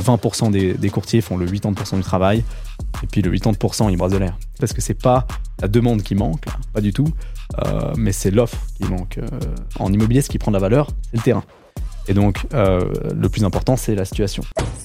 20% des courtiers font le 80% du travail, et puis le 80% ils brassent de l'air. Parce que c'est pas la demande qui manque, là, pas du tout, mais c'est l'offre qui manque. En immobilier, ce qui prend de la valeur, c'est le terrain. Et donc, le plus important, c'est la situation.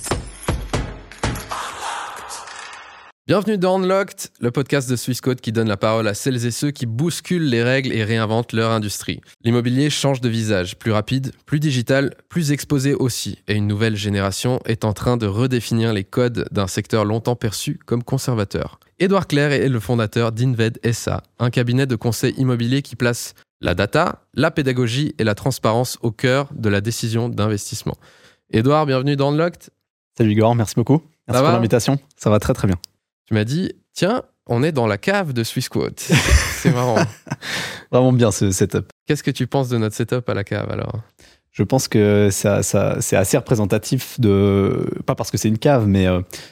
Bienvenue dans Unlocked, le podcast de Swissquote qui donne la parole à celles et ceux qui bousculent les règles et réinventent leur industrie. L'immobilier change de visage, plus rapide, plus digital, plus exposé aussi. Et une nouvelle génération est en train de redéfinir les codes d'un secteur longtemps perçu comme conservateur. Édouard Clerc est le fondateur d'Inved SA, un cabinet de conseil immobilier qui place la data, la pédagogie et la transparence au cœur de la décision d'investissement. Édouard, bienvenue dans Unlocked. Salut Igor, merci beaucoup. Merci pour l'invitation. Ça va très très bien. Tu m'as dit, tiens, on est dans la cave de Swissquote. C'est marrant. Vraiment bien ce setup. Qu'est-ce que tu penses de notre setup à la cave alors ? Je pense que ça, c'est assez représentatif de, pas parce que c'est une cave, mais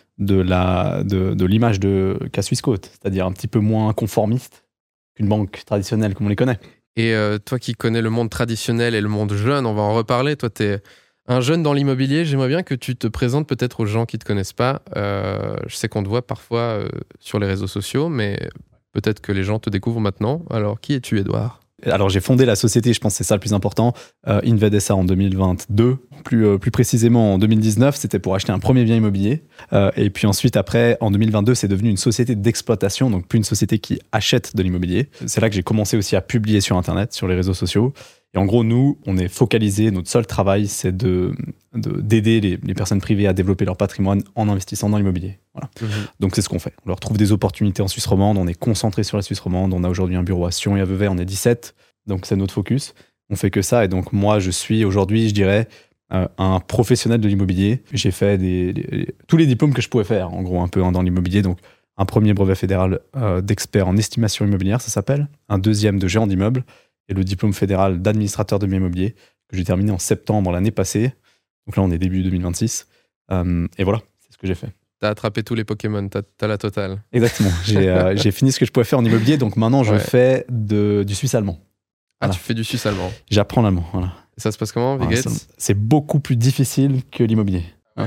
de l'image qu'a Swissquote, c'est-à-dire un petit peu moins conformiste qu'une banque traditionnelle comme on les connaît. Et toi qui connais le monde traditionnel et le monde jeune, on va en reparler. Toi, tu es un jeune dans l'immobilier. J'aimerais bien que tu te présentes peut-être aux gens qui ne te connaissent pas. Je sais qu'on te voit parfois sur les réseaux sociaux, mais peut-être que les gens te découvrent maintenant. Alors, qui es-tu, Édouard ? Alors, j'ai fondé la société, je pense que c'est ça le plus important, Inved SA en 2022. Plus précisément en 2019, c'était pour acheter un premier bien immobilier. Et puis ensuite, après, en 2022, c'est devenu une société d'exploitation, donc plus une société qui achète de l'immobilier. C'est là que j'ai commencé aussi à publier sur Internet, sur les réseaux sociaux. Et en gros, nous, on est focalisé, notre seul travail, c'est d'aider les personnes privées à développer leur patrimoine en investissant dans l'immobilier. Voilà. Donc, c'est ce qu'on fait. On leur trouve des opportunités en Suisse romande, on est concentré sur la Suisse romande, on a aujourd'hui un bureau à Sion et à Vevey, on est 17, donc c'est notre focus. On fait que ça, et donc moi, je suis aujourd'hui, je dirais, un professionnel de l'immobilier. J'ai fait tous les diplômes que je pouvais faire, en gros, un peu dans l'immobilier. Donc, un premier brevet fédéral d'expert en estimation immobilière, ça s'appelle, un deuxième de gérant d'immeuble, et le diplôme fédéral d'administrateur de biens immobiliers que j'ai terminé en septembre l'année passée. Donc là, on est début 2026. Et voilà, c'est ce que j'ai fait. T'as attrapé tous les Pokémon, t'as la totale. Exactement. J'ai fini ce que je pouvais faire en immobilier, donc maintenant, je fais du suisse allemand. Voilà. Ah, tu fais du suisse allemand. J'apprends l'allemand, voilà. Et ça se passe comment, Vigette ? C'est beaucoup plus difficile que l'immobilier. Ouais.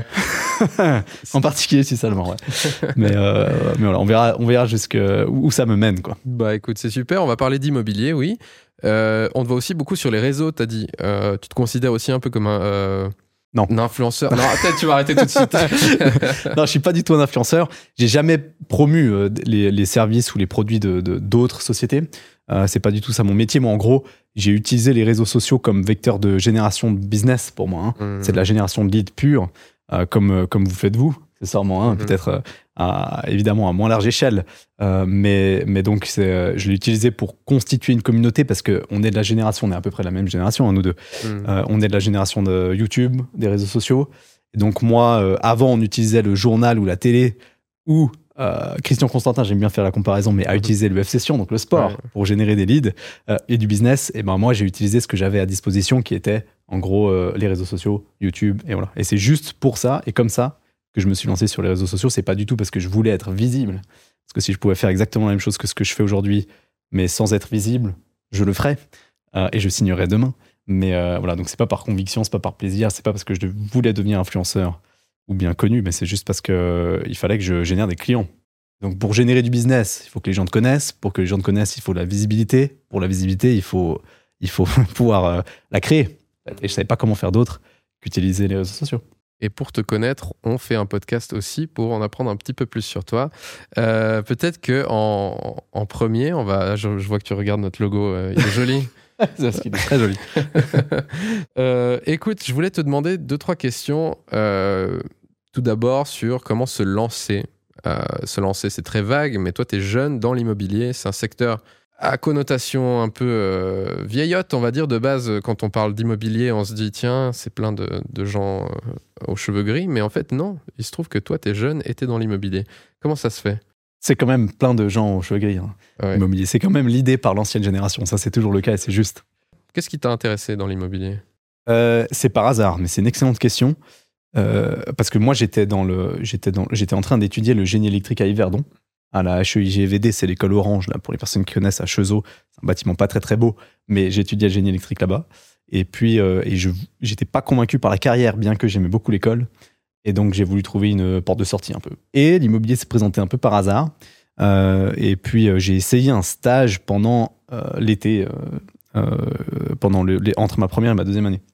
En particulier suisse allemand, ouais. Mais voilà, on verra jusqu'où ça me mène, quoi. Bah écoute, c'est super, on va parler d'immobilier, oui. On te voit aussi beaucoup sur les réseaux, t'as dit. Tu te considères aussi un peu comme un influenceur. Non, peut-être tu vas arrêter tout de suite. Non, je suis pas du tout un influenceur. J'ai jamais promu les services ou les produits d'autres sociétés. C'est pas du tout ça mon métier. Moi, en gros, j'ai utilisé les réseaux sociaux comme vecteur de génération de business pour moi. C'est de la génération de leads pure, comme vous faites vous. C'est sûrement peut-être évidemment à moins large échelle, mais donc je l'ai utilisé pour constituer une communauté parce qu'on est de la génération, on est à peu près la même génération, nous deux. On est de la génération de YouTube, des réseaux sociaux. Et donc moi, avant, on utilisait le journal ou la télé ou Christian Constantin, j'aime bien faire la comparaison, mais a utilisé le F-Session, donc le sport, pour générer des leads et du business. Et ben moi, j'ai utilisé ce que j'avais à disposition, qui était en gros les réseaux sociaux, YouTube, et voilà. Et c'est juste pour ça et comme ça que je me suis lancé sur les réseaux sociaux. C'est pas du tout parce que je voulais être visible, parce que si je pouvais faire exactement la même chose que ce que je fais aujourd'hui, mais sans être visible, je le ferais et je signerais demain. Mais voilà, donc c'est pas par conviction, c'est pas par plaisir, c'est pas parce que je voulais devenir influenceur ou bien connu, mais c'est juste parce que il fallait que je génère des clients. Donc pour générer du business, il faut que les gens te connaissent. Pour que les gens te connaissent, il faut de la visibilité. Pour la visibilité, il faut pouvoir la créer. Et je savais pas comment faire d'autre qu'utiliser les réseaux sociaux. Et pour te connaître, on fait un podcast aussi pour en apprendre un petit peu plus sur toi. Peut-être qu'en premier, je vois que tu regardes notre logo, il est joli. C'est ce qui est très joli. Écoute, je voulais te demander 2-3 questions. Tout d'abord sur comment se lancer. Se lancer, c'est très vague, mais toi, tu es jeune dans l'immobilier. C'est un secteur à connotation un peu vieillotte, on va dire, de base. Quand on parle d'immobilier, on se dit, tiens, c'est plein de gens aux cheveux gris. Mais en fait, non. Il se trouve que toi, tu es jeune et tu es dans l'immobilier. Comment ça se fait ? C'est quand même plein de gens aux cheveux gris. L'immobilier, c'est quand même l'idée par l'ancienne génération. Ça, c'est toujours le cas et c'est juste. Qu'est-ce qui t'a intéressé dans l'immobilier ? C'est par hasard, mais c'est une excellente question. Parce que moi, j'étais en train d'étudier le génie électrique à Yverdon, à la HEIGVD, c'est l'école Orange, là, pour les personnes qui connaissent, à Cheseaux. C'est un bâtiment pas très très beau, mais j'étudiais le génie électrique là-bas. Et puis, j'étais pas convaincu par la carrière, bien que j'aimais beaucoup l'école. Et donc, j'ai voulu trouver une porte de sortie un peu. Et l'immobilier s'est présenté un peu par hasard. Et puis, j'ai essayé un stage pendant l'été, entre ma première et ma deuxième année.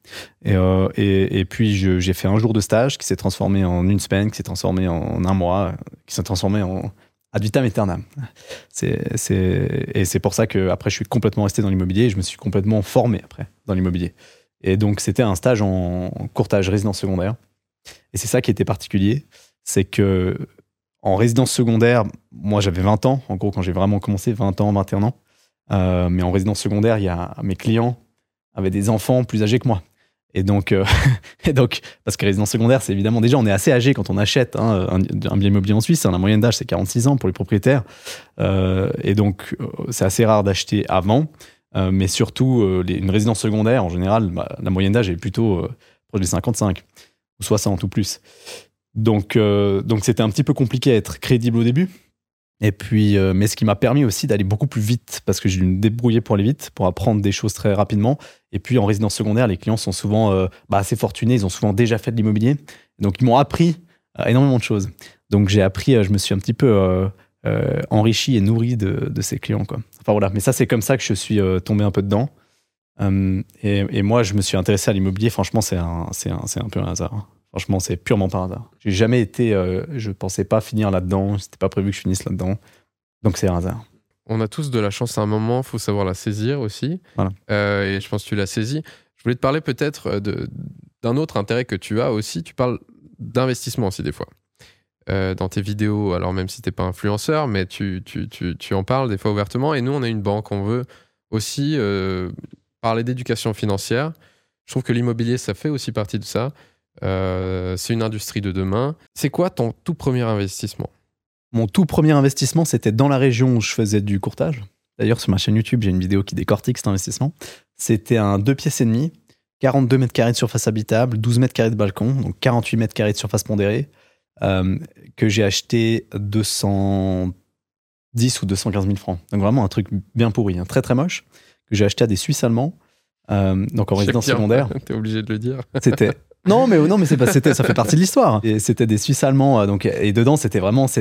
Et puis, j'ai fait un jour de stage qui s'est transformé en une semaine, qui s'est transformé en un mois, qui s'est transformé en ad vitam aeternam. Et c'est pour ça qu'après, je suis complètement resté dans l'immobilier et je me suis complètement formé après dans l'immobilier. Et donc, c'était un stage en courtage résidence secondaire. Et c'est ça qui était particulier, c'est que en résidence secondaire, moi j'avais 20 ans, en gros quand j'ai vraiment commencé, 20 ans, 21 ans. Mais en résidence secondaire, mes clients avaient des enfants plus âgés que moi. Et donc, parce que résidence secondaire, c'est évidemment, déjà on est assez âgé quand on achète un bien immobilier en Suisse, la moyenne d'âge c'est 46 ans pour les propriétaires. Et donc c'est assez rare d'acheter avant. Mais surtout, une résidence secondaire, en général, la moyenne d'âge est plutôt proche des 55 ou 60 ou plus. Donc c'était un petit peu compliqué à être crédible au début. Et puis, mais ce qui m'a permis aussi d'aller beaucoup plus vite, parce que j'ai dû me débrouiller pour aller vite, pour apprendre des choses très rapidement. Et puis, en résidence secondaire, les clients sont souvent assez fortunés, ils ont souvent déjà fait de l'immobilier. Donc, ils m'ont appris énormément de choses. Donc, j'ai appris, je me suis un petit peu enrichi et nourri de ces clients, quoi. Enfin, voilà. Mais ça, c'est comme ça que je suis tombé un peu dedans. Et moi, je me suis intéressé à l'immobilier. Franchement, c'est un peu un hasard. Franchement, c'est purement par hasard. J'ai jamais été, je pensais pas finir là-dedans. C'était pas prévu que je finisse là-dedans. Donc c'est un hasard. On a tous de la chance à un moment, faut savoir la saisir aussi. Voilà. Et je pense que tu l'as saisie. Je voulais te parler peut-être d'un autre intérêt que tu as aussi. Tu parles d'investissement aussi des fois. Dans tes vidéos, alors même si t'es pas influenceur, mais tu en parles des fois ouvertement. Et nous, on a une banque, on veut aussi parler d'éducation financière. Je trouve que l'immobilier, ça fait aussi partie de ça. C'est une industrie de demain. C'est quoi ton tout premier investissement ? Mon tout premier investissement, c'était dans la région où je faisais du courtage. D'ailleurs, sur ma chaîne YouTube, j'ai une vidéo qui décortique cet investissement. C'était un 2,5 pièces, 42 mètres carrés de surface habitable, 12 mètres carrés de balcon, donc 48 mètres carrés de surface pondérée, que j'ai acheté 210 ou 215 000 francs. Donc vraiment un truc bien pourri, hein, très très moche, que j'ai acheté à des Suisses allemands, donc en résidence secondaire. T'es obligé de le dire. C'était... Non, mais c'est pas, ça fait partie de l'histoire. Et c'était des Suisses allemands, et dedans c'était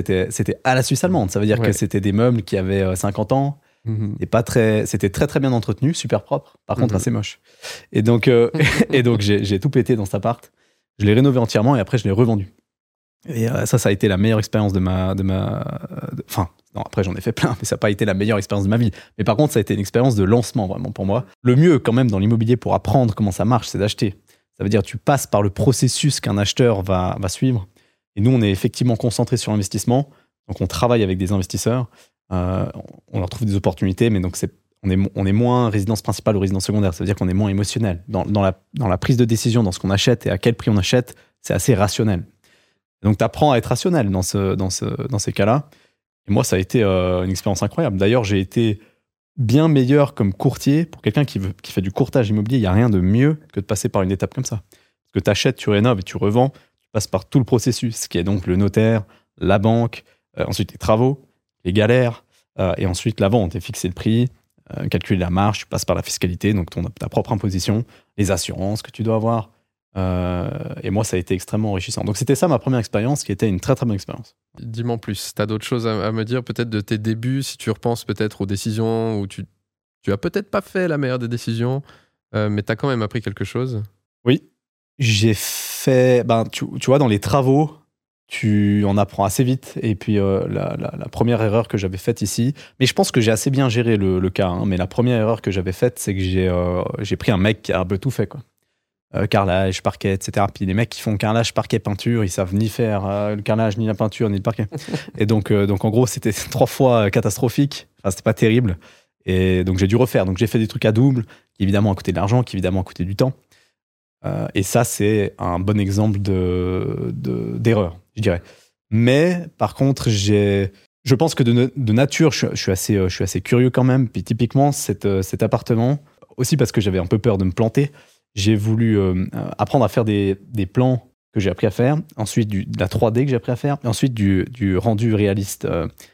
à la Suisse allemande. Ça veut dire que c'était des meubles qui avaient 50 ans, et pas très, c'était très très bien entretenu, super propre. Par contre assez moche. Et donc j'ai tout pété dans cet appart. Je l'ai rénové entièrement et après je l'ai revendu. Et ça a été la meilleure expérience enfin, non, après j'en ai fait plein, mais ça n'a pas été la meilleure expérience de ma vie. Mais par contre, ça a été une expérience de lancement vraiment pour moi. Le mieux quand même dans l'immobilier pour apprendre comment ça marche, c'est d'acheter. Ça veut dire que tu passes par le processus qu'un acheteur va suivre. Et nous, on est effectivement concentrés sur l'investissement. Donc, on travaille avec des investisseurs. On leur trouve des opportunités, mais donc on est moins résidence principale ou résidence secondaire. Ça veut dire qu'on est moins émotionnel. Dans la prise de décision, dans ce qu'on achète et à quel prix on achète, c'est assez rationnel. Et donc, tu apprends à être rationnel dans ces cas-là. Et moi, ça a été une expérience incroyable. D'ailleurs, j'ai été bien meilleur comme courtier. Pour quelqu'un qui fait du courtage immobilier, il n'y a rien de mieux que de passer par une étape comme ça. Parce que tu achètes, tu rénoves et tu revends, tu passes par tout le processus, qui est donc le notaire, la banque, ensuite les travaux, les galères, et ensuite la vente, et fixer le prix, calculer la marge, tu passes par la fiscalité, donc ta propre imposition, les assurances que tu dois avoir. Et moi, ça a été extrêmement enrichissant. Donc c'était ça ma première expérience, qui était une très très bonne expérience. Dis-moi en plus, tu as d'autres choses à me dire peut-être de tes débuts, si tu repenses peut-être aux décisions où tu as peut-être pas fait la meilleure des décisions, mais tu as quand même appris quelque chose. Oui, j'ai fait, tu vois, dans les travaux, tu en apprends assez vite. Et puis la première erreur que j'avais faite ici, mais je pense que j'ai assez bien géré le cas, hein, mais la première erreur que j'avais faite, c'est que j'ai pris un mec qui a un peu tout fait, quoi. Carrelage, parquet, etc. Puis les mecs qui font carrelage, parquet, peinture, ils savent ni faire le carrelage, ni la peinture, ni le parquet. Et donc en gros, c'était 3 fois catastrophique. Enfin, c'était pas terrible. Et donc j'ai dû refaire. Donc j'ai fait des trucs à double, qui évidemment ont coûté de l'argent, qui évidemment ont coûté du temps. Et ça, c'est un bon exemple d'erreur, je dirais. Mais par contre, je pense que de nature, je suis assez curieux quand même. Puis typiquement, cet appartement, aussi parce que j'avais un peu peur de me planter, j'ai voulu apprendre à faire des plans que j'ai appris à faire, ensuite de la 3D que j'ai appris à faire, et ensuite du rendu réaliste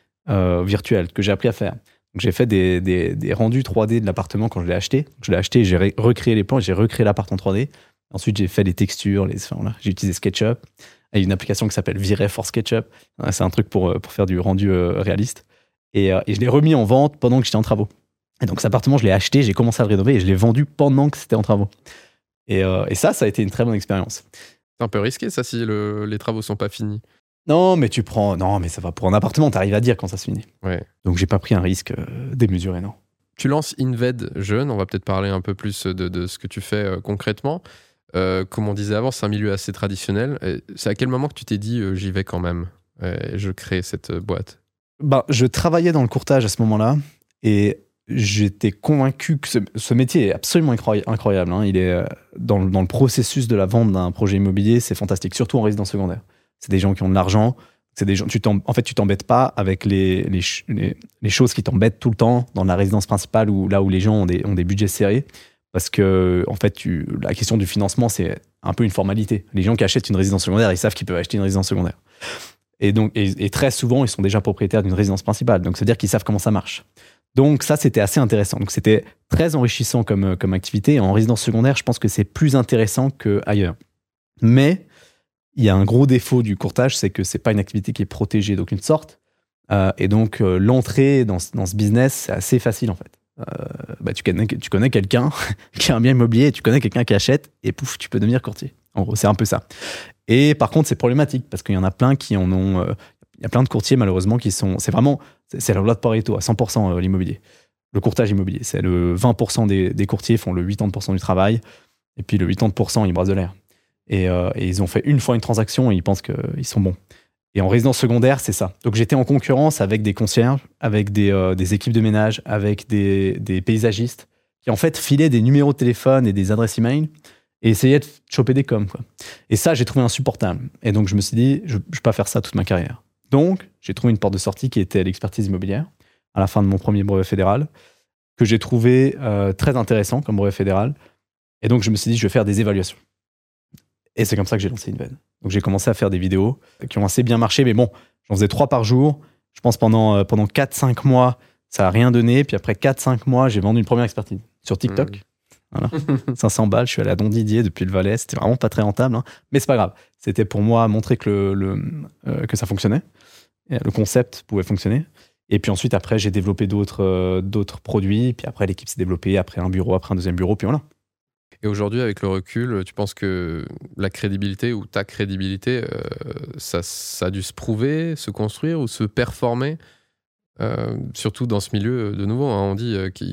virtuel que j'ai appris à faire. Donc j'ai fait des rendus 3D de l'appartement quand je l'ai acheté. Je l'ai acheté, j'ai recréé les plans, j'ai recréé l'appart en 3D. Ensuite, j'ai fait les textures, voilà. J'ai utilisé SketchUp. a une application qui s'appelle Viret for SketchUp. C'est un truc pour faire du rendu réaliste. Et je l'ai remis en vente pendant que j'étais en travaux. Et donc, cet appartement, je l'ai acheté, j'ai commencé à le rénover et je l'ai vendu pendant que c'était en travaux. Et ça a été une très bonne expérience. C'est un peu risqué, ça, si les travaux sont pas finis. Non, mais ça va. Pour un appartement, t'arrives à dire quand ça se finit. Ouais. Donc, j'ai pas pris un risque démesuré, non. Tu lances Inved jeune, on va peut-être parler un peu plus de ce que tu fais concrètement. Comme on disait avant, c'est un milieu assez traditionnel. C'est à quel moment que tu t'es dit j'y vais quand même, je crée cette boîte? Je travaillais dans le courtage à ce moment-là et j'étais convaincu que ce métier est absolument incroyable. Hein. Il est dans le processus de la vente d'un projet immobilier, c'est fantastique, surtout en résidence secondaire. C'est des gens qui ont de l'argent. C'est des gens, tu t'embêtes pas avec les choses qui t'embêtent tout le temps dans la résidence principale ou là où les gens ont des budgets serrés. Parce que, en fait, la question du financement, c'est un peu une formalité. Les gens qui achètent une résidence secondaire, ils savent qu'ils peuvent acheter une résidence secondaire. Et donc, et très souvent, ils sont déjà propriétaires d'une résidence principale. Donc, c'est-à-dire qu'ils savent comment ça marche. Donc, ça, c'était assez intéressant. Donc, c'était très enrichissant comme activité. Et en résidence secondaire, je pense que c'est plus intéressant qu'ailleurs. Mais il y a un gros défaut du courtage, c'est que c'est pas une activité qui est protégée d'aucune sorte. Et donc, l'entrée dans ce business, c'est assez facile, en fait. Tu connais quelqu'un qui a un bien immobilier, tu connais quelqu'un qui achète, et pouf, tu peux devenir courtier. En gros, c'est un peu ça. Et par contre, c'est problématique, parce qu'il y en a plein qui en ont... il y a plein de courtiers, malheureusement, qui sont... C'est la loi de Pareto, à 100% l'immobilier. Le courtage immobilier, c'est le 20% des courtiers font le 80% du travail, et puis le 80%, ils brassent de l'air. Et ils ont fait une fois une transaction et ils pensent qu'ils sont bons. Et en résidence secondaire, c'est ça. Donc j'étais en concurrence avec des concierges, avec des équipes de ménage, avec des paysagistes, qui en fait filaient des numéros de téléphone et des adresses email et essayaient de choper des coms, quoi. Et ça, j'ai trouvé insupportable. Et donc je me suis dit, je ne vais pas faire ça toute ma carrière. Donc j'ai trouvé une porte de sortie qui était l'expertise immobilière, à la fin de mon premier brevet fédéral, que j'ai trouvé très intéressant comme brevet fédéral. Et donc je me suis dit, je vais faire des évaluations. Et c'est comme ça que j'ai lancé Inved. Donc j'ai commencé à faire des vidéos qui ont assez bien marché, mais bon, j'en faisais 3 par jour. Je pense pendant 4-5 mois, ça n'a rien donné. Puis après 4-5 mois, j'ai vendu une première expertise sur TikTok. Voilà. 500 balles, je suis allé à Don Didier depuis le Valais. C'était vraiment pas très rentable, hein. Mais c'est pas grave. C'était pour moi montrer que ça fonctionnait. Et le concept pouvait fonctionner. Et puis ensuite, après, j'ai développé d'autres produits. Puis après, l'équipe s'est développée. Après un bureau, après un deuxième bureau. Puis voilà. Et aujourd'hui, avec le recul, tu penses que la crédibilité ou ta crédibilité, ça a dû se prouver, se construire ou se performer, surtout dans ce milieu, de nouveau, hein, on dit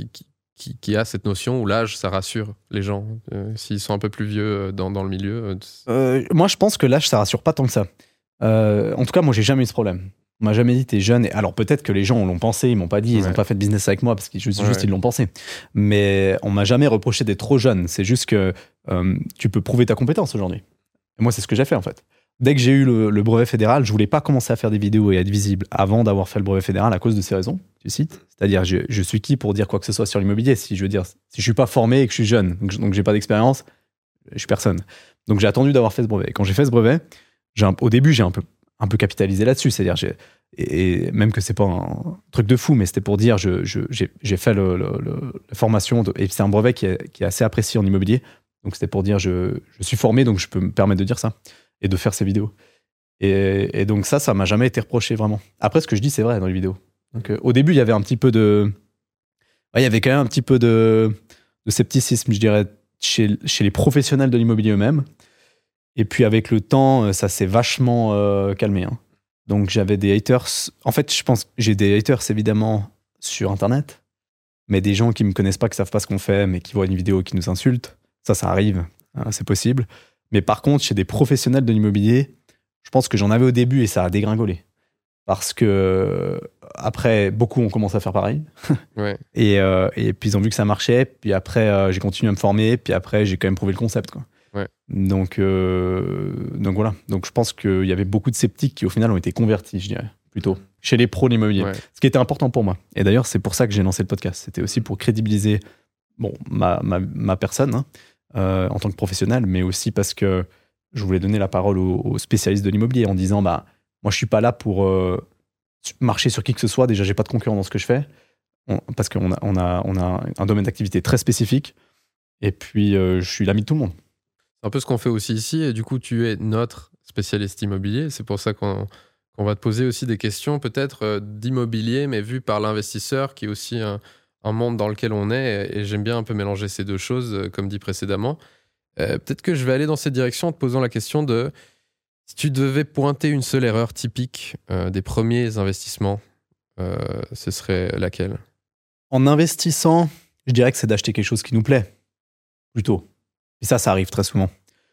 qui a cette notion où l'âge, ça rassure les gens. S'ils sont un peu plus vieux dans le milieu. Moi, je pense que l'âge, ça rassure pas tant que ça. En tout cas, moi, j'ai jamais eu ce problème. On m'a jamais dit t'es jeune. Alors peut-être que les gens l'ont pensé, ils m'ont pas dit, ils ont pas fait de business avec moi parce qu'ils juste ils l'ont pensé. Mais on m'a jamais reproché d'être trop jeune. C'est juste que tu peux prouver ta compétence aujourd'hui. Et moi, c'est ce que j'ai fait en fait. Dès que j'ai eu le brevet fédéral, je voulais pas commencer à faire des vidéos et être visible avant d'avoir fait le brevet fédéral à cause de ces raisons. Tu cites. C'est-à-dire, je suis qui pour dire quoi que ce soit sur l'immobilier si je suis pas formé et que je suis jeune, donc j'ai pas d'expérience, je suis personne. Donc j'ai attendu d'avoir fait ce brevet. Et quand j'ai fait ce brevet, au début, j'ai un peu capitalisé là-dessus, c'est-à-dire et même que c'est pas un truc de fou, mais c'était pour dire j'ai fait la formation et c'est un brevet qui est assez apprécié en immobilier, donc c'était pour dire je suis formé, donc je peux me permettre de dire ça et de faire ces vidéos et donc ça m'a jamais été reproché vraiment. Après, ce que je dis, c'est vrai dans les vidéos. Donc au début, il y avait un petit peu il y avait quand même un petit peu de scepticisme, je dirais, chez les professionnels de l'immobilier eux-mêmes. Et puis avec le temps, ça s'est vachement calmé, hein. Donc j'avais des haters. En fait, je pense que j'ai des haters évidemment sur Internet, mais des gens qui me connaissent pas, qui savent pas ce qu'on fait, mais qui voient une vidéo et qui nous insultent. Ça arrive, hein, c'est possible. Mais par contre, chez des professionnels de l'immobilier, je pense que j'en avais au début et ça a dégringolé. Parce que après, beaucoup ont commencé à faire pareil. Ouais. Et puis ils ont vu que ça marchait. Puis après, j'ai continué à me former. Puis après, j'ai quand même prouvé le concept, quoi. Ouais. Donc voilà. Donc je pense qu'il y avait beaucoup de sceptiques qui au final ont été convertis, je dirais, plutôt, chez les pros de l'immobilier. Ouais. Ce qui était important pour moi. Et d'ailleurs, c'est pour ça que j'ai lancé le podcast. C'était aussi pour crédibiliser ma personne, hein, en tant que professionnel, mais aussi parce que je voulais donner la parole aux spécialistes de l'immobilier en disant, moi je suis pas là pour marcher sur qui que ce soit. Déjà, j'ai pas de concurrent dans ce que je fais, parce qu'on a un domaine d'activité très spécifique. Et puis, je suis l'ami de tout le monde. C'est un peu ce qu'on fait aussi ici, et du coup, tu es notre spécialiste immobilier. C'est pour ça qu'on va te poser aussi des questions peut-être d'immobilier, mais vu par l'investisseur, qui est aussi un monde dans lequel on est. Et j'aime bien un peu mélanger ces deux choses, comme dit précédemment. Peut-être que je vais aller dans cette direction en te posant la question de si tu devais pointer une seule erreur typique des premiers investissements, ce serait laquelle? En investissant, je dirais que c'est d'acheter quelque chose qui nous plaît, plutôt. Et ça arrive très souvent.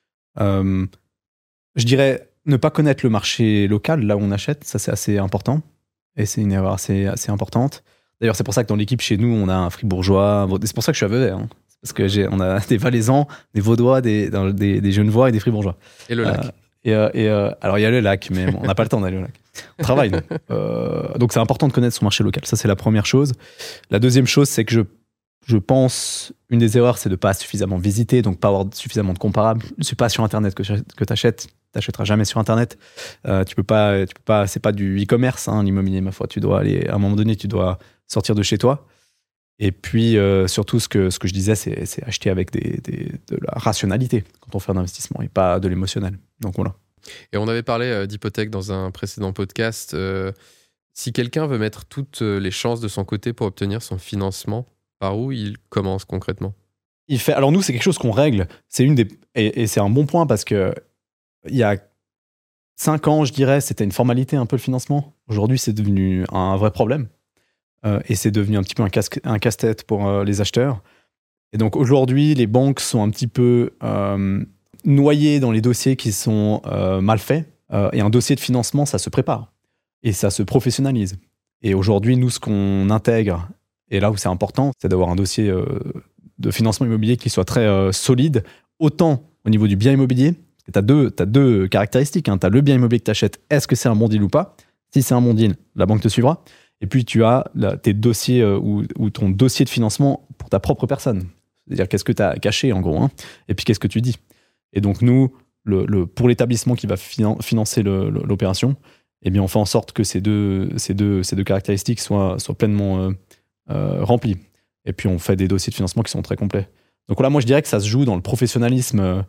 Je dirais ne pas connaître le marché local, là où on achète, ça c'est assez important. Et c'est une erreur assez importante. D'ailleurs, c'est pour ça que dans l'équipe, chez nous, on a un fribourgeois. C'est pour ça que je suis à Vevey. Hein. Parce que on a des Valaisans, des Vaudois, des Genevois et des fribourgeois. Et le lac. Alors, il y a le lac, mais on n'a pas le temps d'aller au lac. On travaille, nous. Donc, c'est important de connaître son marché local. Ça, c'est la première chose. La deuxième chose, c'est que je pense, une des erreurs, c'est de ne pas suffisamment visiter, donc pas avoir suffisamment de comparables. C'est pas sur Internet que tu achètes. Tu n'achèteras jamais sur Internet. Tu peux pas, c'est pas du e-commerce, hein, l'immobilier, ma foi. Tu dois aller, à un moment donné, tu dois sortir de chez toi. Et puis, surtout, ce que je disais, c'est acheter avec de la rationalité quand on fait un investissement et pas de l'émotionnel. Donc, voilà. Et on avait parlé d'hypothèque dans un précédent podcast. Si quelqu'un veut mettre toutes les chances de son côté pour obtenir son financement, par où il commence concrètement? Alors, nous, c'est quelque chose qu'on règle. Et c'est un bon point parce que il y a 5 ans, je dirais, c'était une formalité un peu le financement. Aujourd'hui, c'est devenu un vrai problème. Et c'est devenu un petit peu un casse-tête pour les acheteurs. Et donc aujourd'hui, les banques sont un petit peu noyées dans les dossiers qui sont mal faits. Et un dossier de financement, ça se prépare. Et ça se professionnalise. Et aujourd'hui, nous, ce qu'on intègre, et là où c'est important, c'est d'avoir un dossier de financement immobilier qui soit très solide, autant au niveau du bien immobilier. Tu as deux caractéristiques. Hein. Tu as le bien immobilier que tu achètes. Est-ce que c'est un bon deal ou pas? Si c'est un bon deal, la banque te suivra. Et puis, tu as tes dossiers ou ton dossier de financement pour ta propre personne. C'est-à-dire, qu'est-ce que tu as caché, en gros, hein, et puis qu'est-ce que tu dis. Et donc, nous, pour l'établissement qui va financer l'opération, eh bien, on fait en sorte que ces deux caractéristiques soient pleinement remplies. Et puis, on fait des dossiers de financement qui sont très complets. Donc, voilà, moi, je dirais que ça se joue dans le professionnalisme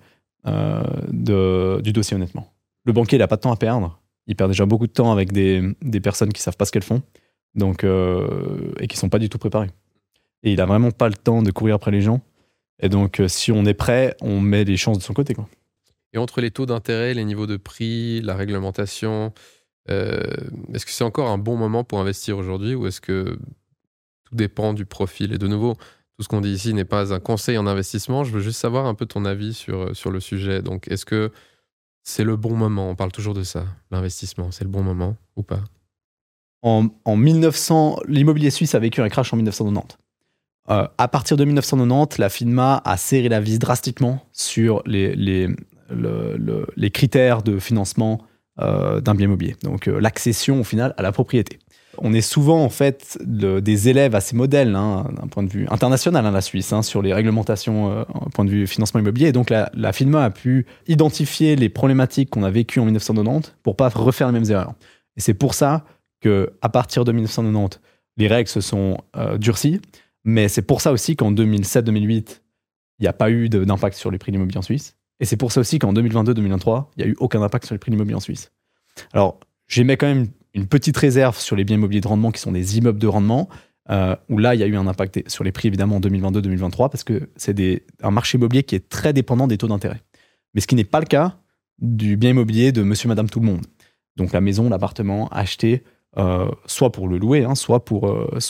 du dossier, honnêtement. Le banquier, il n'a pas de temps à perdre. Il perd déjà beaucoup de temps avec des personnes qui ne savent pas ce qu'elles font. Donc, et qui ne sont pas du tout préparés. Et il n'a vraiment pas le temps de courir après les gens. Et donc, si on est prêt, on met les chances de son côté, quoi. Et entre les taux d'intérêt, les niveaux de prix, la réglementation, est-ce que c'est encore un bon moment pour investir aujourd'hui ou est-ce que tout dépend du profil? Et de nouveau, tout ce qu'on dit ici n'est pas un conseil en investissement. Je veux juste savoir un peu ton avis sur le sujet. Donc, est-ce que c'est le bon moment? On parle toujours de ça, l'investissement. C'est le bon moment ou pas? En 1900, l'immobilier suisse a vécu un crash en 1990. À partir de 1990, la FINMA a serré la vis drastiquement sur les critères de financement d'un bien immobilier. Donc l'accession au final à la propriété. On est souvent en fait des élèves à ces modèles, hein, d'un point de vue international, hein, la Suisse, hein, sur les réglementations d'un point de vue financement immobilier. Et donc la FINMA a pu identifier les problématiques qu'on a vécues en 1990 pour pas refaire les mêmes erreurs. Et c'est pour ça qu'à partir de 1990, les règles se sont durcies. Mais c'est pour ça aussi qu'en 2007-2008, il n'y a pas eu d'impact sur les prix de l'immobilier en Suisse. Et c'est pour ça aussi qu'en 2022-2023, il n'y a eu aucun impact sur les prix de l'immobilier en Suisse. Alors, j'émets quand même une petite réserve sur les biens immobiliers de rendement qui sont des immeubles de rendement, où là, il y a eu un impact sur les prix, évidemment, en 2022-2023, parce que c'est un marché immobilier qui est très dépendant des taux d'intérêt. Mais ce qui n'est pas le cas du bien immobilier de monsieur, madame, tout le monde. Donc la maison, l'appartement acheté, soit pour le louer, hein, soit pour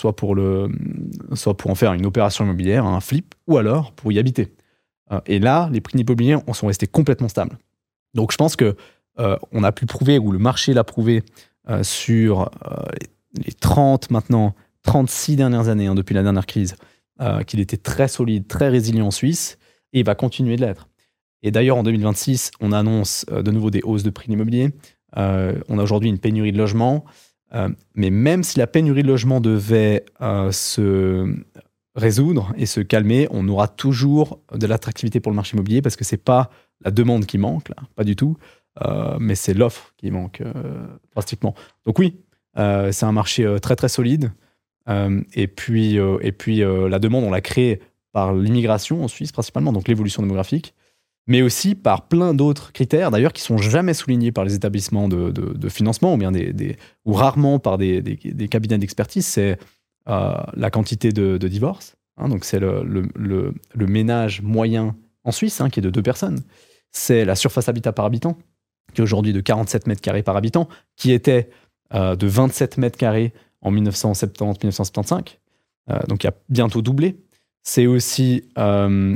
en faire une opération immobilière, un flip, ou alors pour y habiter. Et là, les prix immobiliers sont restés complètement stables. Donc je pense que on a pu prouver, ou le marché l'a prouvé, sur les 36 dernières années, hein, depuis la dernière crise, qu'il était très solide, très résilient en Suisse, et il va continuer de l'être. Et d'ailleurs, en 2026, on annonce de nouveau des hausses de prix de l'immobilier. On a aujourd'hui une pénurie de logements. Mais même si la pénurie de logements devait se résoudre et se calmer, on aura toujours de l'attractivité pour le marché immobilier parce que c'est pas la demande qui manque, là, pas du tout, mais c'est l'offre qui manque drastiquement. Donc oui, c'est un marché très très solide. Et puis la demande, on l'a créée par l'immigration en Suisse principalement, donc l'évolution démographique. mais aussi par plein d'autres critères, d'ailleurs, qui sont jamais soulignés par les établissements de financement, ou bien ou rarement par des cabinets d'expertise. C'est la quantité de divorces. Donc, c'est le ménage moyen en Suisse, qui est de 2 personnes. C'est la surface habitat par habitant, qui est aujourd'hui de 47 mètres carrés par habitant, qui était de 27 mètres carrés en 1970-1975. Donc, il a bientôt doublé. C'est aussi le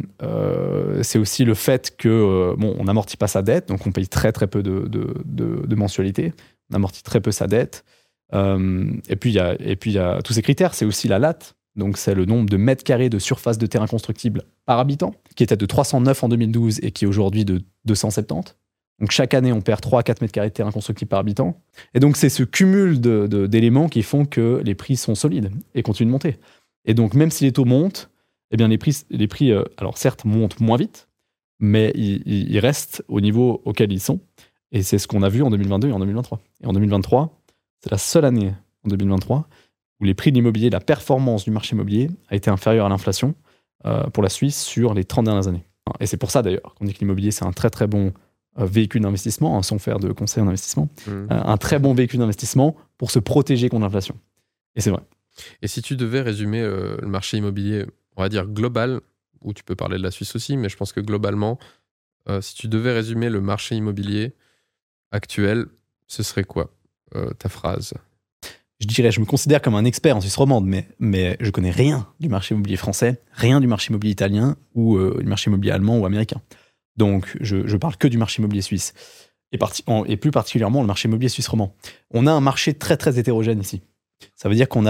fait que on n'amortit pas sa dette, donc on paye très très peu de mensualités, on amortit très peu sa dette. Et puis il y a tous ces critères. C'est aussi la LAT, donc c'est le nombre de mètres carrés de surface de terrain constructible par habitant, qui était de 309 en 2012 et qui est aujourd'hui de 270. Donc chaque année, on perd 3 à 4 mètres carrés de terrain constructible par habitant. Et donc c'est ce cumul d'éléments qui font que les prix sont solides et continuent de monter. Et donc même si les taux montent, eh bien les prix alors certes montent moins vite, mais ils restent au niveau auquel ils sont. Et c'est ce qu'on a vu en 2022 et en 2023. Et en 2023, c'est la seule année en 2023 où les prix de l'immobilier, la performance du marché immobilier a été inférieure à l'inflation pour la Suisse sur les 30 dernières années. Et c'est pour ça d'ailleurs qu'on dit que l'immobilier, c'est un très très bon véhicule d'investissement, sans faire de conseil en investissement, un très bon véhicule d'investissement pour se protéger contre l'inflation. Et c'est vrai. Et si tu devais résumer le marché immobilier, on va dire global, ou tu peux parler de la Suisse aussi, mais je pense que globalement, si tu devais résumer le marché immobilier actuel, ce serait quoi ta phrase? Je dirais, je me considère comme un expert en Suisse romande, mais je connais rien du marché immobilier français, rien du marché immobilier italien ou du marché immobilier allemand ou américain. Donc, je parle que du marché immobilier suisse. Et plus particulièrement le marché immobilier suisse romand. On a un marché très, très hétérogène ici. Ça veut dire qu'on a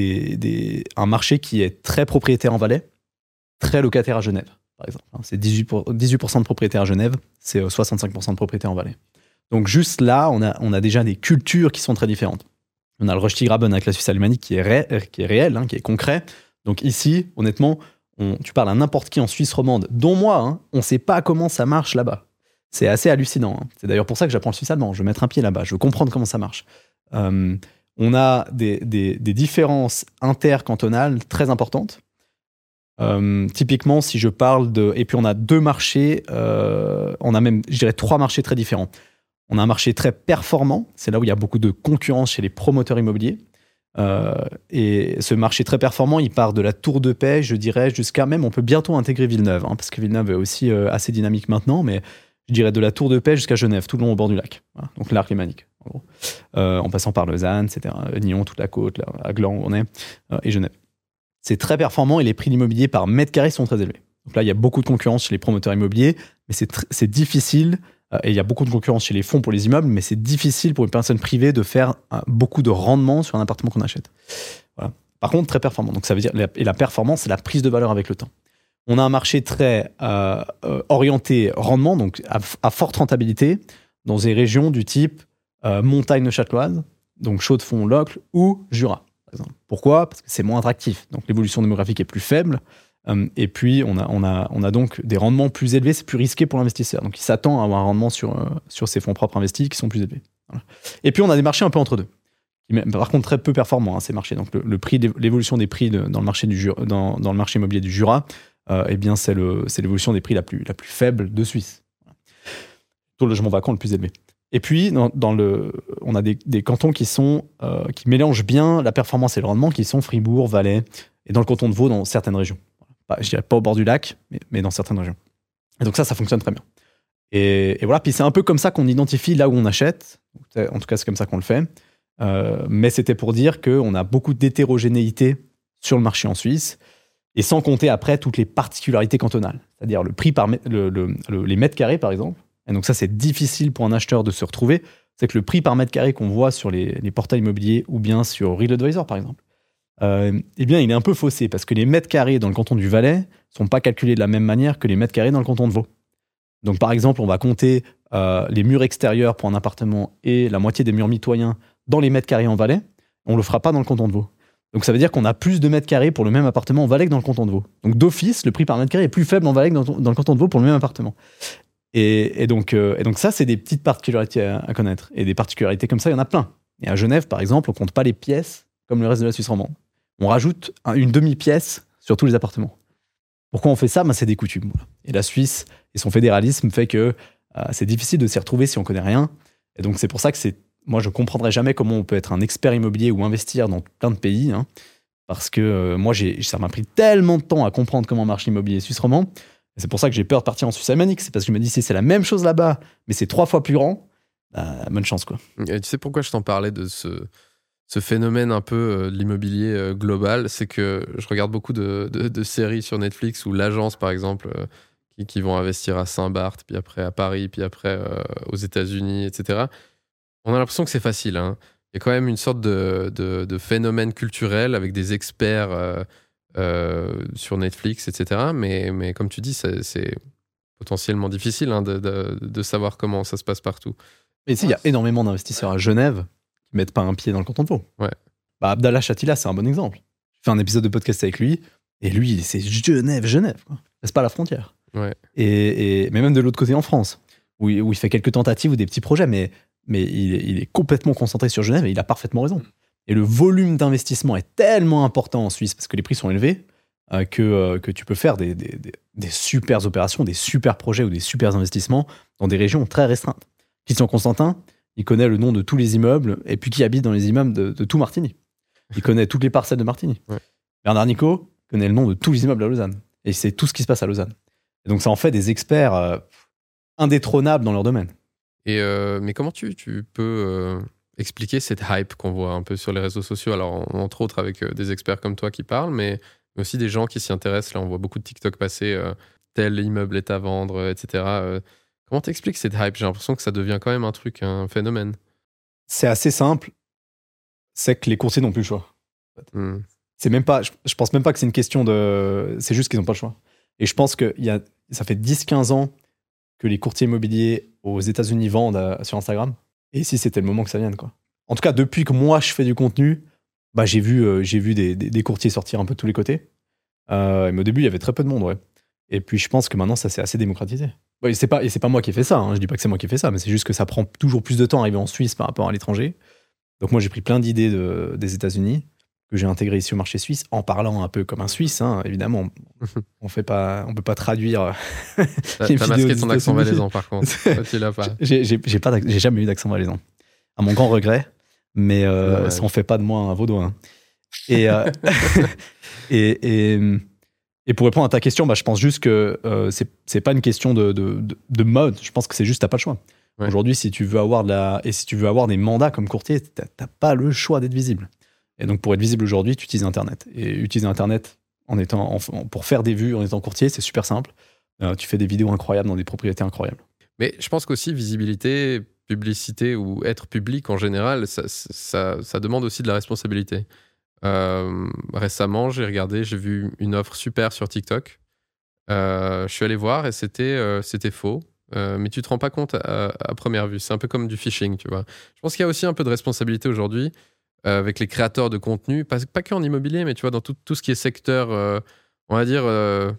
un marché qui est très propriétaire en Valais, très locataire à Genève, par exemple. C'est 18% de propriétaires à Genève, c'est 65% de propriétaires en Valais. Donc juste là, on a déjà des cultures qui sont très différentes. On a le Rösti-Graben avec la Suisse alémanique qui est réel, qui est concret. Donc ici, honnêtement, tu parles à n'importe qui en Suisse romande, dont moi, on ne sait pas comment ça marche là-bas. C'est assez hallucinant. C'est d'ailleurs pour ça que j'apprends le suisse allemand. Je veux mettre un pied là-bas, je veux comprendre comment ça marche. On a des différences intercantonales très importantes. Typiquement, si je parle et puis on a 2 marchés, on a même, je dirais, 3 marchés très différents. On a un marché très performant, c'est là où il y a beaucoup de concurrence chez les promoteurs immobiliers. Et ce marché très performant, il part de la Tour de Paix, je dirais, jusqu'à même, on peut bientôt intégrer Villeneuve, parce que Villeneuve est aussi assez dynamique maintenant, mais je dirais de la Tour de Paix jusqu'à Genève, tout le long au bord du lac. Voilà, donc l'arc lémanique, en gros. En passant par Lausanne, etc., Nyon, toute la côte, là, à Gland où on est, et Genève. C'est très performant et les prix de l'immobilier par mètre carré sont très élevés. Donc là, il y a beaucoup de concurrence chez les promoteurs immobiliers, mais c'est difficile. Et il y a beaucoup de concurrence chez les fonds pour les immeubles, mais c'est difficile pour une personne privée de faire beaucoup de rendement sur un appartement qu'on achète. Voilà. Par contre, très performant. Donc ça veut dire, et la performance, c'est la prise de valeur avec le temps. On a un marché très orienté rendement, donc à forte rentabilité, dans des régions du type montagne neuchâteloise, donc Chaux-de-Fonds, Locle ou Jura, par exemple. Pourquoi ? Parce que c'est moins attractif. Donc l'évolution démographique est plus faible. Et puis, on a donc des rendements plus élevés, c'est plus risqué pour l'investisseur. Donc, il s'attend à avoir un rendement sur ses fonds propres investis qui sont plus élevés. Voilà. Et puis, on a des marchés un peu entre deux, par contre très peu performants, ces marchés. Donc, l'évolution des prix dans le marché dans le marché immobilier du Jura, eh bien, c'est l'évolution des prix la plus faible de Suisse. Voilà. Taux de logement vacant le plus élevé. Et puis, on a des cantons qui mélangent bien la performance et le rendement, qui sont Fribourg, Valais, et dans le canton de Vaud, dans certaines régions. Je dirais pas au bord du lac, mais dans certaines régions. Et donc ça fonctionne très bien. Et voilà, puis c'est un peu comme ça qu'on identifie là où on achète. En tout cas, c'est comme ça qu'on le fait. Mais c'était pour dire qu'on a beaucoup d'hétérogénéité sur le marché en Suisse, et sans compter après toutes les particularités cantonales. C'est-à-dire le prix par les mètres carrés, par exemple. Et donc ça, c'est difficile pour un acheteur de se retrouver. C'est que le prix par mètre carré qu'on voit sur les portails immobiliers ou bien sur Real Advisor, par exemple, eh bien, il est un peu faussé parce que les mètres carrés dans le canton du Valais ne sont pas calculés de la même manière que les mètres carrés dans le canton de Vaud. Donc, par exemple, on va compter les murs extérieurs pour un appartement et la moitié des murs mitoyens dans les mètres carrés en Valais. On ne le fera pas dans le canton de Vaud. Donc, ça veut dire qu'on a plus de mètres carrés pour le même appartement en Valais que dans le canton de Vaud. Donc, d'office, le prix par mètre carré est plus faible en Valais que dans le canton de Vaud pour le même appartement. Et donc ça, c'est des petites particularités à connaître. Et des particularités comme ça, il y en a plein. Et à Genève, par exemple, on ne compte pas les pièces comme le reste de la Suisse romande. On rajoute une demi-pièce sur tous les appartements. Pourquoi on fait ça? C'est des coutumes. Voilà. Et la Suisse et son fédéralisme fait que c'est difficile de s'y retrouver si on connaît rien. Et donc c'est pour ça que moi je comprendrai jamais comment on peut être un expert immobilier ou investir dans plein de pays, hein, parce que moi ça m'a pris tellement de temps à comprendre comment marche l'immobilier suisse romand. Et c'est pour ça que j'ai peur de partir en Suisse alémanique. C'est parce que je me dis si c'est la même chose là-bas, mais c'est 3 fois plus grand, bonne chance quoi. Et tu sais pourquoi je t'en parlais de ce phénomène un peu de l'immobilier global, c'est que je regarde beaucoup de séries sur Netflix où l'agence, par exemple, qui vont investir à Saint-Barth, puis après à Paris, puis après aux États-Unis, etc. On a l'impression que c'est facile. Hein. Il y a quand même une sorte de phénomène culturel avec des experts sur Netflix, etc. Mais comme tu dis, c'est potentiellement difficile hein, de savoir comment ça se passe partout. Mais il y a énormément d'investisseurs à Genève qui mettent pas un pied dans le canton de Vaud. Ouais. Abdallah Chatila, c'est un bon exemple. J'ai fait un épisode de podcast avec lui, et lui, c'est Genève, quoi. C'est pas la frontière. Ouais. Mais même de l'autre côté en France, où il fait quelques tentatives ou des petits projets, mais il est complètement concentré sur Genève et il a parfaitement raison. Et le volume d'investissement est tellement important en Suisse, parce que les prix sont élevés, que tu peux faire des super opérations, des super projets ou des super investissements dans des régions très restreintes. Christian Constantin, il connaît le nom de tous les immeubles, et puis qui habite dans les immeubles de tout Martigny. Il connaît toutes les parcelles de Martigny. Ouais. Bernard Nico connaît le nom de tous les immeubles à Lausanne. Et il sait tout ce qui se passe à Lausanne. Et donc ça en fait des experts indétrônables dans leur domaine. Mais comment tu peux expliquer cette hype qu'on voit un peu sur les réseaux sociaux? Alors, entre autres avec des experts comme toi qui parlent, mais aussi des gens qui s'y intéressent. Là, on voit beaucoup de TikTok passer, tel immeuble est à vendre, etc. Comment t'expliques cette hype? J'ai l'impression que ça devient quand même un phénomène. C'est assez simple. C'est que les courtiers n'ont plus le choix. C'est même pas, je pense même pas que c'est une question de... C'est juste qu'ils n'ont pas le choix. Et je pense que ça fait 10-15 ans que les courtiers immobiliers aux États-Unis vendent sur Instagram. Et si c'était le moment que ça vienne, quoi. En tout cas, depuis que moi, je fais du contenu, j'ai vu des courtiers sortir un peu de tous les côtés. Mais au début, il y avait très peu de monde, ouais. Et puis, je pense que maintenant, ça s'est assez démocratisé. Et c'est pas moi qui ai fait ça, hein. Je dis pas que c'est moi qui ai fait ça, mais c'est juste que ça prend toujours plus de temps à arriver en Suisse par rapport à l'étranger. Donc moi, j'ai pris plein d'idées des États-Unis que j'ai intégrées ici au marché suisse en parlant un peu comme un Suisse, hein. Évidemment, on peut pas traduire. T'as masqué ton accent valaisan, par contre. Tu l'as pas. J'ai jamais eu d'accent valaisan. À mon grand regret, mais ça en fait pas de moi un vaudois. Hein. Et pour répondre à ta question, je pense juste que c'est pas une question de mode. Je pense que c'est juste t'as pas le choix. Ouais. Aujourd'hui, si tu veux avoir des mandats comme courtier, t'as pas le choix d'être visible. Et donc, pour être visible aujourd'hui, tu utilises Internet. Et utiliser Internet pour faire des vues en étant courtier, c'est super simple. Tu fais des vidéos incroyables dans des propriétés incroyables. Mais je pense qu'aussi, visibilité, publicité ou être public en général, ça demande aussi de la responsabilité. Récemment, j'ai vu une offre super sur TikTok. Je suis allé voir et c'était faux. Mais tu te rends pas compte à première vue. C'est un peu comme du phishing, tu vois. Je pense qu'il y a aussi un peu de responsabilité aujourd'hui avec les créateurs de contenu, pas que en immobilier, mais tu vois, dans tout ce qui est secteur, on va dire,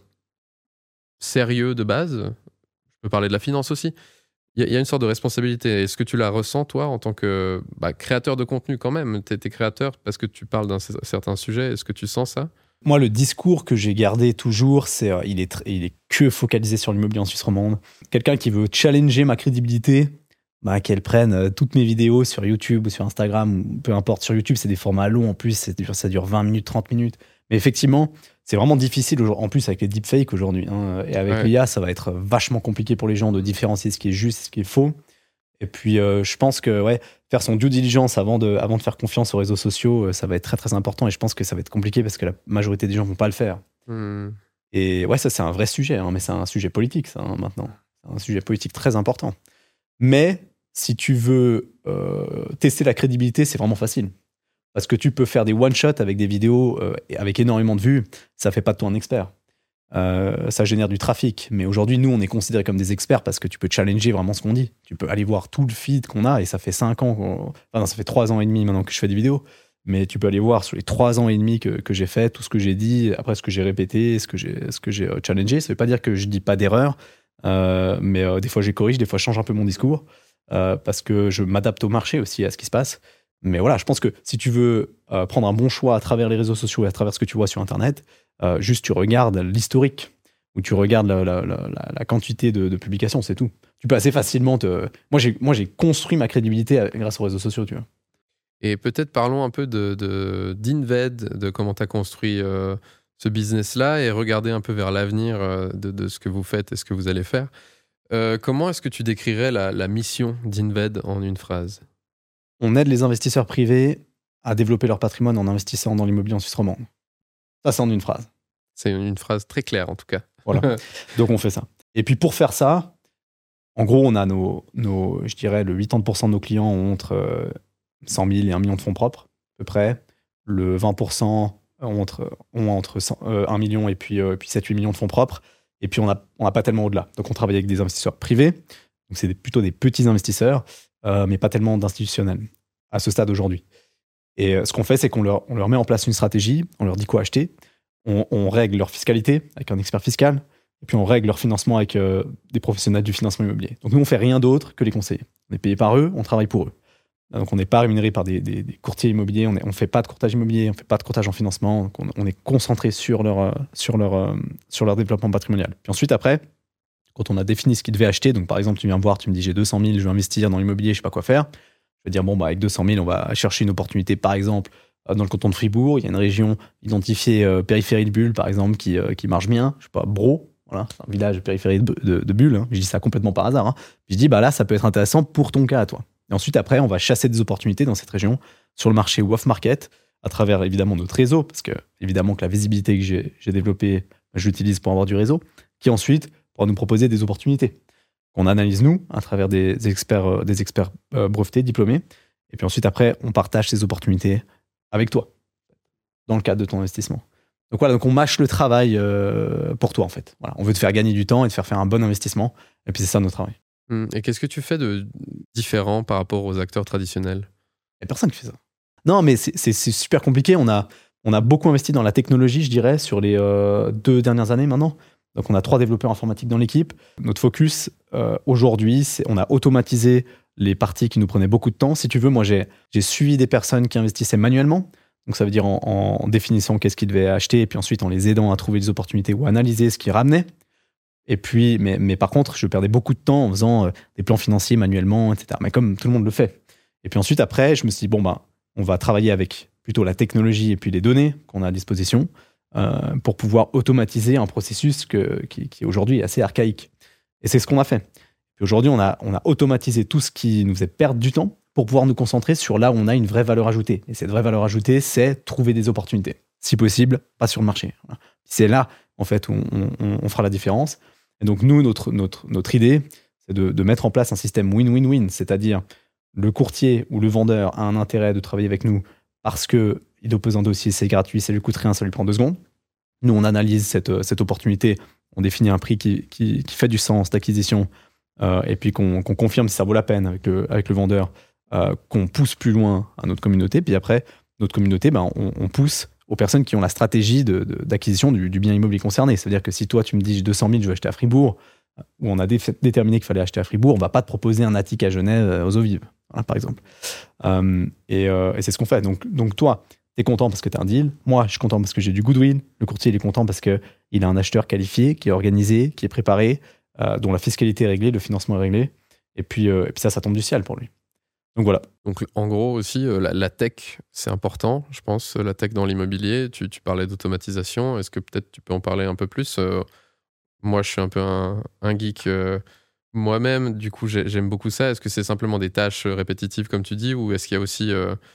sérieux de base. Je peux parler de la finance aussi. Il y a une sorte de responsabilité. Est-ce que tu la ressens, toi, en tant que créateur de contenu quand même? T'es créateur parce que tu parles d'un certain sujet. Est-ce que tu sens ça? Moi, le discours que j'ai gardé toujours, c'est il est que focalisé sur l'immobilier en Suisse romande. Quelqu'un qui veut challenger ma crédibilité, qu'elle prenne toutes mes vidéos sur YouTube ou sur Instagram, ou peu importe. Sur YouTube, c'est des formats longs en plus, ça dure 20 minutes, 30 minutes. Mais effectivement, c'est vraiment difficile en plus avec les deepfakes aujourd'hui. Hein, et avec l'IA, ça va être vachement compliqué pour les gens de différencier ce qui est juste et ce qui est faux. Et puis, je pense que faire son due diligence avant de faire confiance aux réseaux sociaux, ça va être très, très important. Et je pense que ça va être compliqué parce que la majorité des gens ne vont pas le faire. Et ça, c'est un vrai sujet. Hein, mais c'est un sujet politique, ça, hein, maintenant. C'est un sujet politique très important. Mais si tu veux tester la crédibilité, c'est vraiment facile. Parce que tu peux faire des one-shots avec des vidéos avec énormément de vues. Ça ne fait pas de toi un expert. Ça génère du trafic. Mais aujourd'hui, nous, on est considérés comme des experts parce que tu peux challenger vraiment ce qu'on dit. Tu peux aller voir tout le feed qu'on a et ça fait 5 ans, ça fait 3 ans et demi maintenant que je fais des vidéos. Mais tu peux aller voir sur les 3 ans et demi que j'ai fait, tout ce que j'ai dit, après ce que j'ai répété, ce que j'ai challengé. Ça ne veut pas dire que je ne dis pas d'erreur, mais des fois, je corrige, des fois, je change un peu mon discours parce que je m'adapte au marché aussi, à ce qui se passe. Mais voilà, je pense que si tu veux prendre un bon choix à travers les réseaux sociaux et à travers ce que tu vois sur Internet, juste tu regardes l'historique. où tu regardes la quantité de publications, c'est tout. Tu peux assez facilement Moi, j'ai construit ma crédibilité grâce aux réseaux sociaux, tu vois. Et peut-être parlons un peu d'Inved, de comment tu as construit ce business-là et regarder un peu vers l'avenir de ce que vous faites et ce que vous allez faire. Comment est-ce que tu décrirais la mission d'Inved en une phrase ? On aide les investisseurs privés à développer leur patrimoine en investissant dans l'immobilier en Suisse romande. Ça, c'est en une phrase. C'est une phrase très claire, en tout cas. Voilà. Donc, on fait ça. Et puis, pour faire ça, en gros, on a je dirais, le 80% de nos clients ont entre 100 000 et 1 million de fonds propres, à peu près. Le 20% ont entre 1 million et puis 7-8 millions de fonds propres. Et puis, on n'a pas tellement au-delà. Donc, on travaille avec des investisseurs privés. Donc, c'est plutôt des petits investisseurs, mais pas tellement d'institutionnels à ce stade aujourd'hui. Et ce qu'on fait, c'est qu'on leur met en place une stratégie, on leur dit quoi acheter, on règle leur fiscalité avec un expert fiscal, et puis on règle leur financement avec des professionnels du financement immobilier. Donc nous, on fait rien d'autre que les conseiller. On est payé par eux, on travaille pour eux. Donc on n'est pas rémunéré par des courtiers immobiliers, on ne fait pas de courtage immobilier, on ne fait pas de courtage en financement, donc on est concentré sur leur développement patrimonial. Puis ensuite, après, quand on a défini ce qu'ils devaient acheter, donc par exemple, tu viens me voir, tu me dis j'ai 200 000, je veux investir dans l'immobilier, je ne sais pas quoi faire. Je vais dire, avec 200 000, on va chercher une opportunité, par exemple, dans le canton de Fribourg. Il y a une région identifiée périphérie de Bulle, par exemple, qui marche bien. Je sais pas, Bro, voilà, c'est un village périphérie de Bulle. Hein. Je dis ça complètement par hasard. Hein. Puis je dis, là, ça peut être intéressant pour ton cas à toi. Et ensuite, après, on va chasser des opportunités dans cette région, sur le marché ou off-market, à travers, évidemment, notre réseau, parce que, évidemment, que la visibilité que j'ai développée, je l'utilise pour avoir du réseau, qui ensuite pourra nous proposer des opportunités qu'on analyse nous, à travers des experts brevetés, diplômés. Et puis ensuite, après, on partage ces opportunités avec toi, dans le cadre de ton investissement. Donc voilà, on mâche le travail pour toi, en fait. Voilà, on veut te faire gagner du temps et te faire un bon investissement. Et puis c'est ça notre travail. Et qu'est-ce que tu fais de différent par rapport aux acteurs traditionnels ? Il n'y a personne qui fait ça. Non, mais c'est super compliqué. On a beaucoup investi dans la technologie, je dirais, sur les 2 dernières années maintenant. Donc, on a 3 développeurs informatiques dans l'équipe. Notre focus, aujourd'hui, on a automatisé les parties qui nous prenaient beaucoup de temps. Si tu veux, moi, j'ai suivi des personnes qui investissaient manuellement. Donc, ça veut dire en définissant qu'est-ce qu'ils devaient acheter et puis ensuite en les aidant à trouver des opportunités ou à analyser ce qu'ils ramenaient. Et puis, mais par contre, je perdais beaucoup de temps en faisant des plans financiers manuellement, etc. Mais comme tout le monde le fait. Et puis ensuite, après, je me suis dit, on va travailler avec plutôt la technologie et puis les données qu'on a à disposition pour pouvoir automatiser un processus qui aujourd'hui est assez archaïque. Et c'est ce qu'on a fait. Puis aujourd'hui, on a automatisé tout ce qui nous faisait perdre du temps pour pouvoir nous concentrer sur là où on a une vraie valeur ajoutée. Et cette vraie valeur ajoutée, c'est trouver des opportunités. Si possible, pas sur le marché. Voilà. C'est là, en fait, où on fera la différence. Et donc, nous, notre idée, c'est de mettre en place un système win-win-win, c'est-à-dire le courtier ou le vendeur a un intérêt de travailler avec nous parce qu'il dépose un dossier, c'est gratuit, ça lui coûte rien, ça lui prend 2 secondes. Nous, on analyse cette opportunité, on définit un prix qui fait du sens d'acquisition et puis qu'on confirme si ça vaut la peine avec le vendeur, qu'on pousse plus loin à notre communauté. Puis après, notre communauté, on pousse aux personnes qui ont la stratégie d'acquisition du bien immobilier concerné. C'est-à-dire que si toi, tu me dis j'ai 200 000, je veux acheter à Fribourg, où on a déterminé qu'il fallait acheter à Fribourg, on ne va pas te proposer un attic à Genève aux eaux vives, voilà, par exemple. Et c'est ce qu'on fait. Donc toi, tu es content parce que tu as un deal. Moi, je suis content parce que j'ai du goodwill. Le courtier, il est content parce qu'il a un acheteur qualifié, qui est organisé, qui est préparé, dont la fiscalité est réglée, le financement est réglé. Et puis ça tombe du ciel pour lui. Donc voilà. Donc en gros aussi, la tech, c'est important, je pense, la tech dans l'immobilier. Tu parlais d'automatisation. Est-ce que peut-être tu peux en parler un peu plus ? Moi, je suis un peu un geek moi-même. Du coup, j'aime beaucoup ça. Est-ce que c'est simplement des tâches répétitives, comme tu dis, ou est-ce qu'il y a aussi...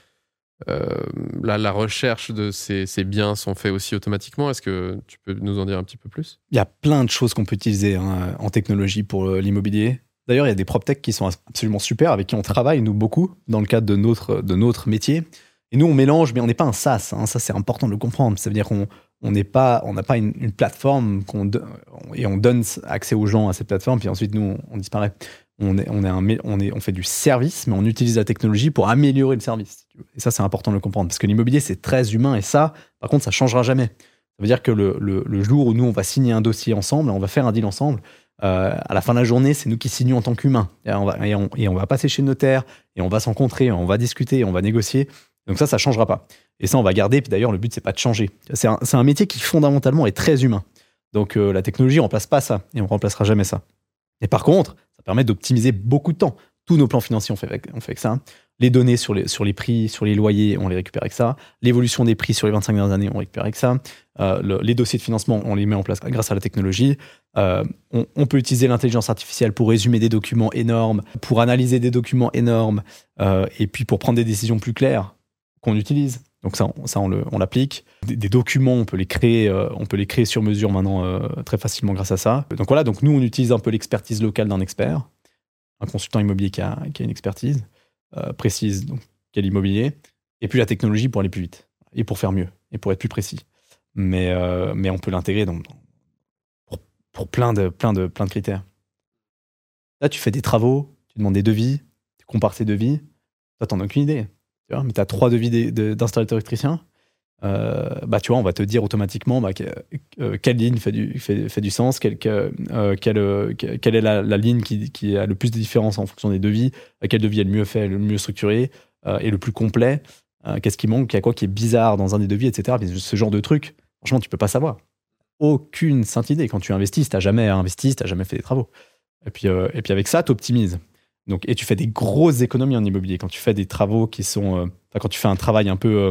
la recherche de ces biens sont faits aussi automatiquement. Est-ce que tu peux nous en dire un petit peu plus ? Il y a plein de choses qu'on peut utiliser en technologie pour l'immobilier. D'ailleurs, il y a des PropTech qui sont absolument super, avec qui on travaille, nous, beaucoup, dans le cadre de notre métier. Et nous, on mélange, mais on n'est pas un SaaS. Ça, c'est important de le comprendre. Ça veut dire qu'on n'a pas une plateforme et on donne accès aux gens à cette plateforme, puis ensuite, nous, on disparaît. On fait du service, mais on utilise la technologie pour améliorer le service. Et ça, c'est important de le comprendre, parce que l'immobilier, c'est très humain, et ça, par contre, ça ne changera jamais. Ça veut dire que le jour où nous, on va signer un dossier ensemble, on va faire un deal ensemble, à la fin de la journée, c'est nous qui signons en tant qu'humains. Et on va passer chez le notaire, et on va se rencontrer, on va discuter, on va négocier. Donc ça ne changera pas. Et ça, on va garder. Puis d'ailleurs, le but, c'est pas de changer. C'est un métier qui, fondamentalement, est très humain. Donc la technologie ne remplace pas ça et on ne remplacera jamais ça. Et par contre, ça permet d'optimiser beaucoup de temps. Tous nos plans financiers, on fait avec ça. Les données sur les prix, sur les loyers, on les récupère avec ça. L'évolution des prix sur les 25 dernières années, on récupère avec ça. Les dossiers de financement, on les met en place grâce à la technologie. On peut utiliser l'intelligence artificielle pour résumer des documents énormes, pour analyser des documents énormes, et puis pour prendre des décisions plus claires qu'on utilise. Donc ça on l'applique. Des documents, on peut les créer sur mesure maintenant très facilement grâce à ça. Donc voilà, donc nous on utilise un peu l'expertise locale d'un expert, un consultant immobilier qui a une expertise précise, donc qui est l'immobilier, et puis la technologie pour aller plus vite et pour faire mieux et pour être plus précis. Mais on peut l'intégrer pour plein de critères. Là, tu fais des travaux, tu demandes des devis, tu compares tes devis. Toi, t'en as aucune idée. Tu vois, mais tu as 3 devis d'installateurs électriciens. Tu vois, on va te dire automatiquement quelle ligne fait du sens, quelle est la ligne qui a le plus de différence en fonction des devis, quel devis est le mieux fait, le mieux structuré et le plus complet. Qu'est-ce qui manque, il y a quoi qui est bizarre dans un des devis, etc. Mais ce genre de truc, franchement, tu peux pas savoir. Aucune sainte idée. Quand tu investis, si tu n'as jamais investi, si tu n'as jamais fait des travaux. Et puis avec ça, tu optimises. Et tu fais des grosses économies en immobilier. Quand tu fais des travaux qui sont... quand tu fais un travail un peu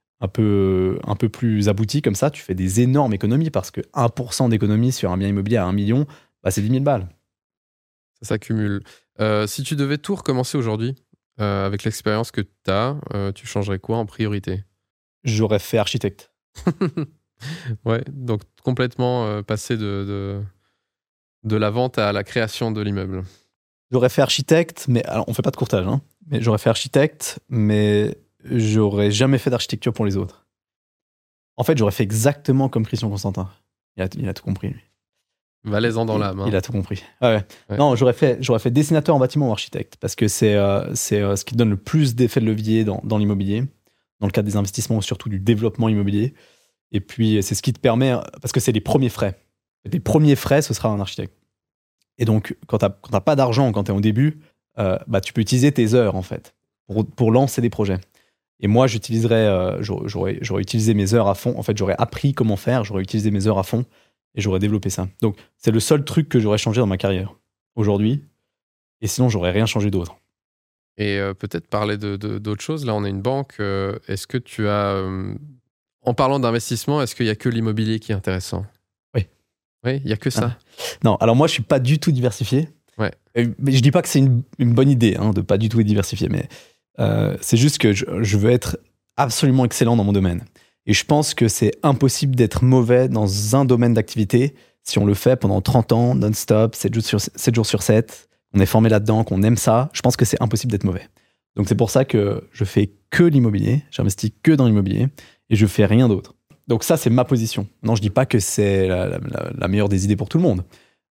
plus abouti comme ça, tu fais des énormes économies parce que 1% d'économie sur un bien immobilier à 1 million, c'est 10 000 balles. Ça s'accumule. Si tu devais tout recommencer aujourd'hui, avec l'expérience que tu as, tu changerais quoi en priorité ? J'aurais fait architecte. Ouais, donc complètement passer de la vente à la création de l'immeuble. J'aurais fait architecte, mais alors on fait pas de courtage, hein, mais j'aurais fait architecte, mais j'aurais jamais fait d'architecture pour les autres. En fait, j'aurais fait exactement comme Christian Constantin. Il a tout compris, lui. Valaisant dans l'âme. Il a tout compris. Ouais. Non, j'aurais fait dessinateur en bâtiment ou architecte, parce que c'est ce qui donne le plus d'effet de levier dans l'immobilier, dans le cadre des investissements, surtout du développement immobilier. Et puis, c'est ce qui te permet, parce que c'est les premiers frais. Les premiers frais, ce sera un architecte. Et donc, quand tu n'as pas d'argent, quand tu es au début, tu peux utiliser tes heures, en fait, pour lancer des projets. Et moi, j'aurais utilisé mes heures à fond. En fait, j'aurais appris comment faire, j'aurais utilisé mes heures à fond et j'aurais développé ça. Donc, c'est le seul truc que j'aurais changé dans ma carrière aujourd'hui. Et sinon, j'aurais rien changé d'autre. Et peut-être parler d'autres choses. Là, on a une banque. Est-ce que tu as... en parlant d'investissement, est-ce qu'il n'y a que l'immobilier qui est intéressant ? Oui, il n'y a que ça. Non, alors moi, je ne suis pas du tout diversifié. Ouais. Mais je ne dis pas que c'est une bonne idée de ne pas du tout être diversifié, mais c'est juste que je veux être absolument excellent dans mon domaine. Et je pense que c'est impossible d'être mauvais dans un domaine d'activité si on le fait pendant 30 ans, non-stop, 7 jours sur 7, on est formé là-dedans, qu'on aime ça. Je pense que c'est impossible d'être mauvais. Donc c'est pour ça que je fais que l'immobilier, j'investis que dans l'immobilier et je fais rien d'autre. Donc ça, c'est ma position. Non, je dis pas que c'est la meilleure des idées pour tout le monde.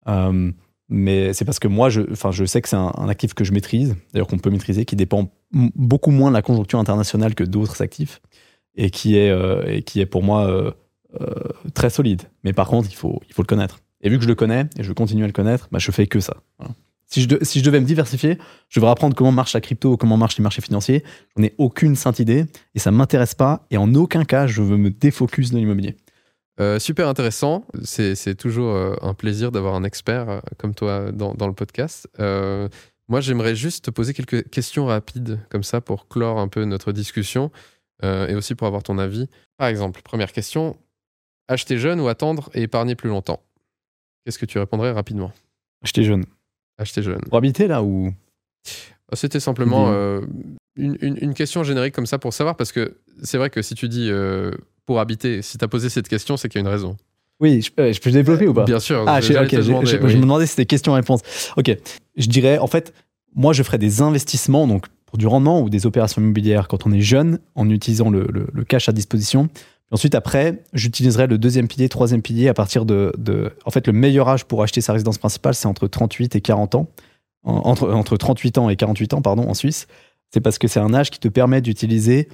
Mais c'est parce que moi, je sais que c'est un actif que je maîtrise, d'ailleurs qu'on peut maîtriser, qui dépend beaucoup moins de la conjoncture internationale que d'autres actifs, et qui est pour moi très solide. Mais par contre, il faut le connaître. Et vu que je le connais, et je continue à le connaître, je fais que ça. Voilà. Si je devais me diversifier, je devrais apprendre comment marche la crypto, comment marchent les marchés financiers. J'en ai aucune sainte idée et ça ne m'intéresse pas. Et en aucun cas, je veux me défocus de l'immobilier. Super intéressant. C'est toujours un plaisir d'avoir un expert comme toi dans le podcast. Moi, j'aimerais juste te poser quelques questions rapides comme ça pour clore un peu notre discussion et aussi pour avoir ton avis. Par exemple, première question, acheter jeune ou attendre et épargner plus longtemps ? Qu'est-ce que tu répondrais rapidement ? Acheter jeune. Acheter jeune. Pour habiter là ou... C'était simplement une question générique comme ça pour savoir, parce que c'est vrai que si tu dis pour habiter, si tu as posé cette question, c'est qu'il y a une raison. Oui, je peux développer ou pas ? Bien sûr. Je me demandais si c'était question-réponse. Ok, je dirais, en fait, moi je ferais des investissements, donc pour du rendement ou des opérations immobilières quand on est jeune, en utilisant le cash à disposition. Ensuite, après, j'utiliserai le deuxième pilier, troisième pilier à partir de... En fait, le meilleur âge pour acheter sa résidence principale, c'est entre 38 et 40 ans. Entre 38 ans et 48 ans, pardon, en Suisse. C'est parce que c'est un âge qui te permet d'utiliser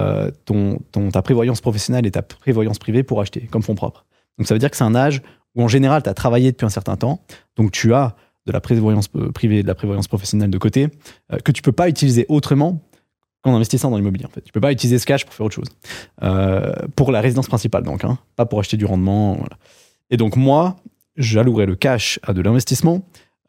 ta prévoyance professionnelle et ta prévoyance privée pour acheter, comme fonds propres. Donc, ça veut dire que c'est un âge où, en général, tu as travaillé depuis un certain temps. Donc, tu as de la prévoyance privée et de la prévoyance professionnelle de côté que tu ne peux pas utiliser autrement en investissant dans l'immobilier, en fait. Tu peux pas utiliser ce cash pour faire autre chose. Pour la résidence principale, donc, pas pour acheter du rendement. Voilà. Et donc moi, j'allouerais le cash à de l'investissement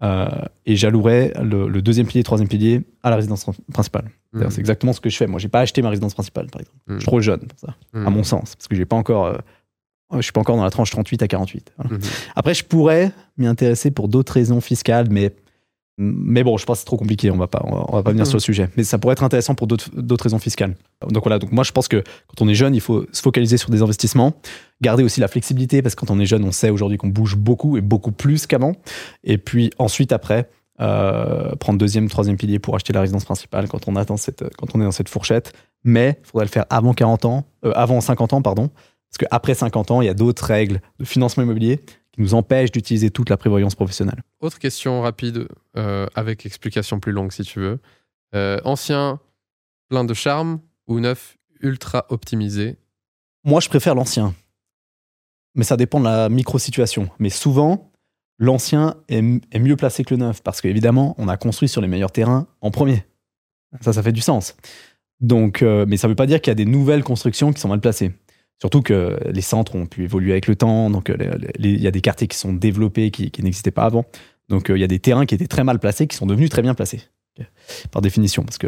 et j'allouerais le deuxième pilier, troisième pilier à la résidence principale. C'est exactement ce que je fais. Moi, j'ai pas acheté ma résidence principale, par exemple. Je suis trop jeune pour ça, à mon sens, parce que je suis pas encore dans la tranche 38 à 48. Voilà. Après, je pourrais m'y intéresser pour d'autres raisons fiscales, mais bon, je pense que c'est trop compliqué. On va pas venir sur le sujet. Mais ça pourrait être intéressant pour d'autres raisons fiscales. Donc voilà. Donc moi, je pense que quand on est jeune, il faut se focaliser sur des investissements, garder aussi la flexibilité, parce que quand on est jeune, on sait aujourd'hui qu'on bouge beaucoup et beaucoup plus qu'avant. Et puis ensuite, après, prendre deuxième, troisième pilier pour acheter la résidence principale quand on est dans cette fourchette. Mais il faudrait le faire avant 50 ans, pardon. Parce qu'après 50 ans, il y a d'autres règles de financement immobilier qui nous empêchent d'utiliser toute la prévoyance professionnelle. Autre question rapide, avec explication plus longue si tu veux. Ancien, plein de charme ou neuf, ultra optimisé? Moi, je préfère l'ancien. Mais ça dépend de la micro-situation. Mais souvent, l'ancien est mieux placé que le neuf. Parce qu'évidemment, on a construit sur les meilleurs terrains en premier. Ça fait du sens. Donc, mais ça ne veut pas dire qu'il y a des nouvelles constructions qui sont mal placées. Surtout que les centres ont pu évoluer avec le temps, donc il y a des quartiers qui sont développés qui n'existaient pas avant. Donc il y a des terrains qui étaient très mal placés qui sont devenus très bien placés, par définition. Parce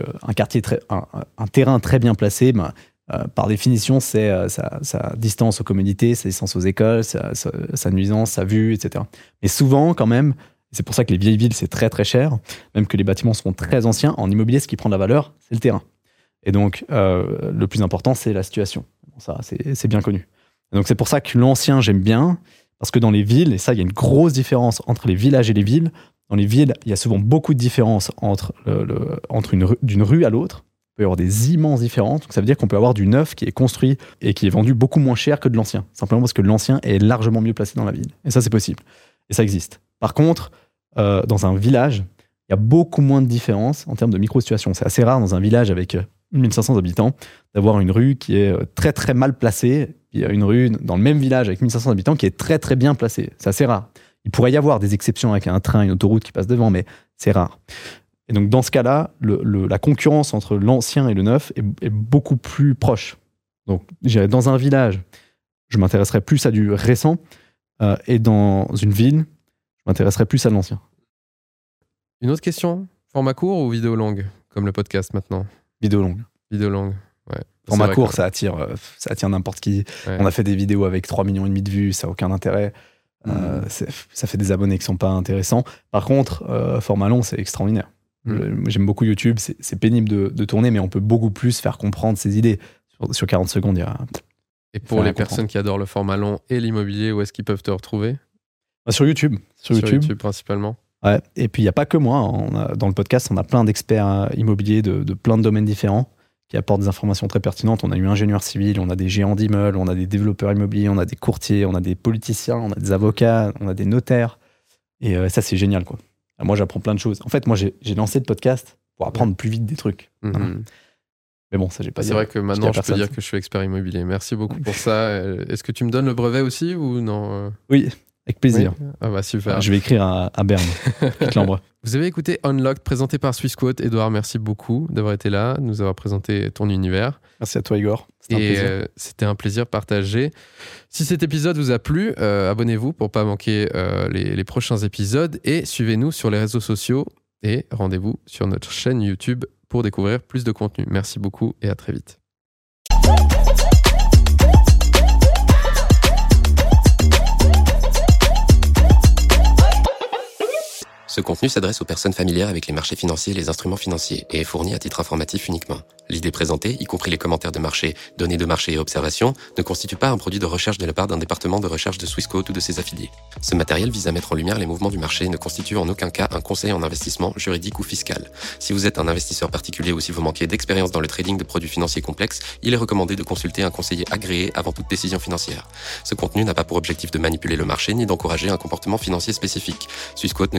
qu'un terrain très bien placé, par définition, c'est sa distance aux communautés, sa distance aux écoles, sa nuisance, sa vue, etc. Mais souvent, quand même, c'est pour ça que les vieilles villes, c'est très très cher, même que les bâtiments sont très anciens. En immobilier, ce qui prend de la valeur, c'est le terrain. Et donc, le plus important, c'est la situation. Ça, c'est bien connu. Et donc, c'est pour ça que l'ancien, j'aime bien, parce que dans les villes, et ça, il y a une grosse différence entre les villages et les villes. Dans les villes, il y a souvent beaucoup de différences entre d'une rue à l'autre. Il peut y avoir des immenses différences. Donc, ça veut dire qu'on peut avoir du neuf qui est construit et qui est vendu beaucoup moins cher que de l'ancien. Simplement parce que l'ancien est largement mieux placé dans la ville. Et ça, c'est possible. Et ça existe. Par contre, dans un village, il y a beaucoup moins de différences en termes de micro-situation. C'est assez rare dans un village avec 1500 habitants, d'avoir une rue qui est très très mal placée. Il y a une rue dans le même village avec 1500 habitants qui est très très bien placée. C'est assez rare. Il pourrait y avoir des exceptions avec un train, une autoroute qui passe devant, mais c'est rare. Et donc dans ce cas-là, la concurrence entre l'ancien et le neuf est beaucoup plus proche. Donc dans un village, je m'intéresserais plus à du récent, et dans une ville, je m'intéresserais plus à l'ancien. Une autre question, format court ou vidéo longue, comme le podcast maintenant? Vidéo longue. Vidéo longue, ouais. Format court, ça attire n'importe qui. Ouais. On a fait des vidéos avec 3,5 millions de vues, ça n'a aucun intérêt. Ça fait des abonnés qui ne sont pas intéressants. Par contre, format long, c'est extraordinaire. J'aime beaucoup YouTube, c'est pénible de tourner, mais on peut beaucoup plus faire comprendre ses idées. Sur 40 secondes, il y a... Et pour les personnes qui adorent le format long et l'immobilier, où est-ce qu'ils peuvent te retrouver? Sur YouTube. Sur YouTube principalement. Ouais. Et puis, il n'y a pas que moi. Dans le podcast, on a plein d'experts immobiliers de plein de domaines différents qui apportent des informations très pertinentes. On a eu ingénieurs civils, on a des géants d'immeubles, on a des développeurs immobiliers, on a des courtiers, on a des politiciens, on a des avocats, on a des notaires. Et ça, c'est génial, quoi. Moi, j'apprends plein de choses. En fait, moi, j'ai lancé le podcast pour apprendre plus vite des trucs. Voilà. Mais bon, ça, j'ai pas dit. C'est vrai que maintenant, je peux dire que je suis expert immobilier. Merci beaucoup pour ça. Est-ce que tu me donnes le brevet aussi ou non? Oui. Avec plaisir. Oui. Ah bah super. Je vais écrire à Berne. Vous avez écouté Unlocked, présenté par Swissquote. Edouard, merci beaucoup d'avoir été là, de nous avoir présenté ton univers. Merci à toi, Igor. C'était un plaisir partagé. Si cet épisode vous a plu, abonnez-vous pour ne pas manquer les prochains épisodes et suivez-nous sur les réseaux sociaux et rendez-vous sur notre chaîne YouTube pour découvrir plus de contenu. Merci beaucoup et à très vite. Ce contenu s'adresse aux personnes familières avec les marchés financiers et les instruments financiers et est fourni à titre informatif uniquement. L'idée présentée, y compris les commentaires de marché, données de marché et observations, ne constitue pas un produit de recherche de la part d'un département de recherche de Swissquote ou de ses affiliés. Ce matériel vise à mettre en lumière les mouvements du marché et ne constitue en aucun cas un conseil en investissement juridique ou fiscal. Si vous êtes un investisseur particulier ou si vous manquez d'expérience dans le trading de produits financiers complexes, il est recommandé de consulter un conseiller agréé avant toute décision financière. Ce contenu n'a pas pour objectif de manipuler le marché ni d'encourager un comportement financier spécifique. Swissquote ne garantit en aucun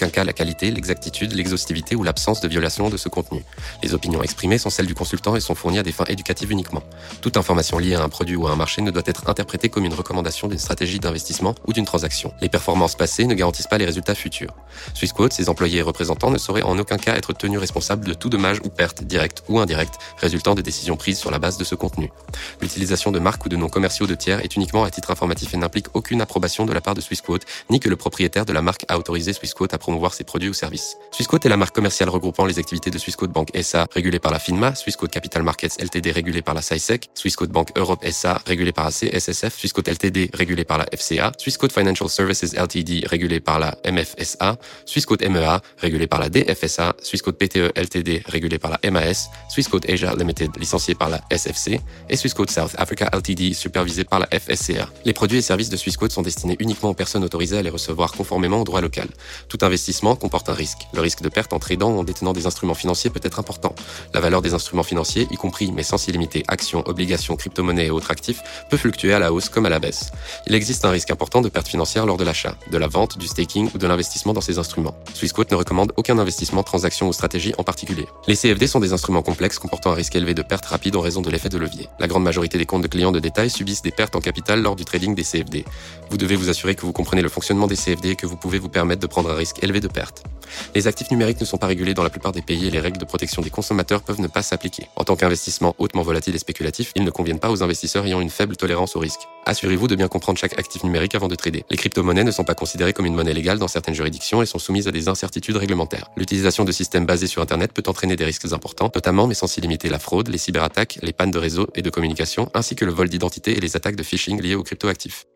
aucun cas la qualité, l'exactitude, l'exhaustivité ou l'absence de violation de ce contenu. Les opinions exprimées sont celles du consultant et sont fournies à des fins éducatives uniquement. Toute information liée à un produit ou à un marché ne doit être interprétée comme une recommandation d'une stratégie d'investissement ou d'une transaction. Les performances passées ne garantissent pas les résultats futurs. Swissquote, ses employés et représentants ne sauraient en aucun cas être tenus responsables de tout dommage ou perte, directe ou indirecte, résultant de décisions prises sur la base de ce contenu. L'utilisation de marques ou de noms commerciaux de tiers est uniquement à titre informatif et n'implique aucune approbation de la part de Swissquote, ni que le propriétaire de la marque a autorisé Swissquote à promouvoir ses produits ou services. Swissquote est la marque commerciale regroupant les activités de Swissquote Bank SA, régulée par la FINMA, Swissquote Capital Markets Ltd, régulée par la SISEC, Swissquote Bank Europe SA, régulée par la CSSF, Swissquote Ltd, régulée par la FCA, Swissquote Financial Services Ltd, régulée par la MFSA, Swissquote MEA, régulée par la DFSA, Swissquote PTE Ltd, régulée par la MAS, Swissquote Asia Limited, licenciée par la SFC, et Swissquote South Africa Ltd, supervisée par la FSCA. Les produits et services de Swissquote sont destinés uniquement aux personnes autorisées à les recevoir conformément au droit local. Tout investissement comporte un risque. Le risque de perte en tradant ou en détenant des instruments financiers peut être important. La valeur des instruments financiers, y compris mais sans s'y limiter actions, obligations, crypto-monnaies et autres actifs, peut fluctuer à la hausse comme à la baisse. Il existe un risque important de perte financière lors de l'achat, de la vente, du staking ou de l'investissement dans ces instruments. Swissquote ne recommande aucun investissement, transaction ou stratégie en particulier. Les CFD sont des instruments complexes comportant un risque élevé de perte rapide en raison de l'effet de levier. La grande majorité des comptes de clients de détail subissent des pertes en capital lors du trading des CFD. Vous devez vous assurer que vous comprenez le fonctionnement des CFD et que vous pouvez vous permettre de prendre un risque élevé de perte. Les actifs numériques ne sont pas régulés dans la plupart des pays et les règles de protection des consommateurs peuvent ne pas s'appliquer. En tant qu'investissement hautement volatile et spéculatif, ils ne conviennent pas aux investisseurs ayant une faible tolérance au risque. Assurez-vous de bien comprendre chaque actif numérique avant de trader. Les crypto-monnaies ne sont pas considérées comme une monnaie légale dans certaines juridictions et sont soumises à des incertitudes réglementaires. L'utilisation de systèmes basés sur Internet peut entraîner des risques importants, notamment mais sans s'y limiter la fraude, les cyberattaques, les pannes de réseau et de communication, ainsi que le vol d'identité et les attaques de phishing liées aux cryptoactifs.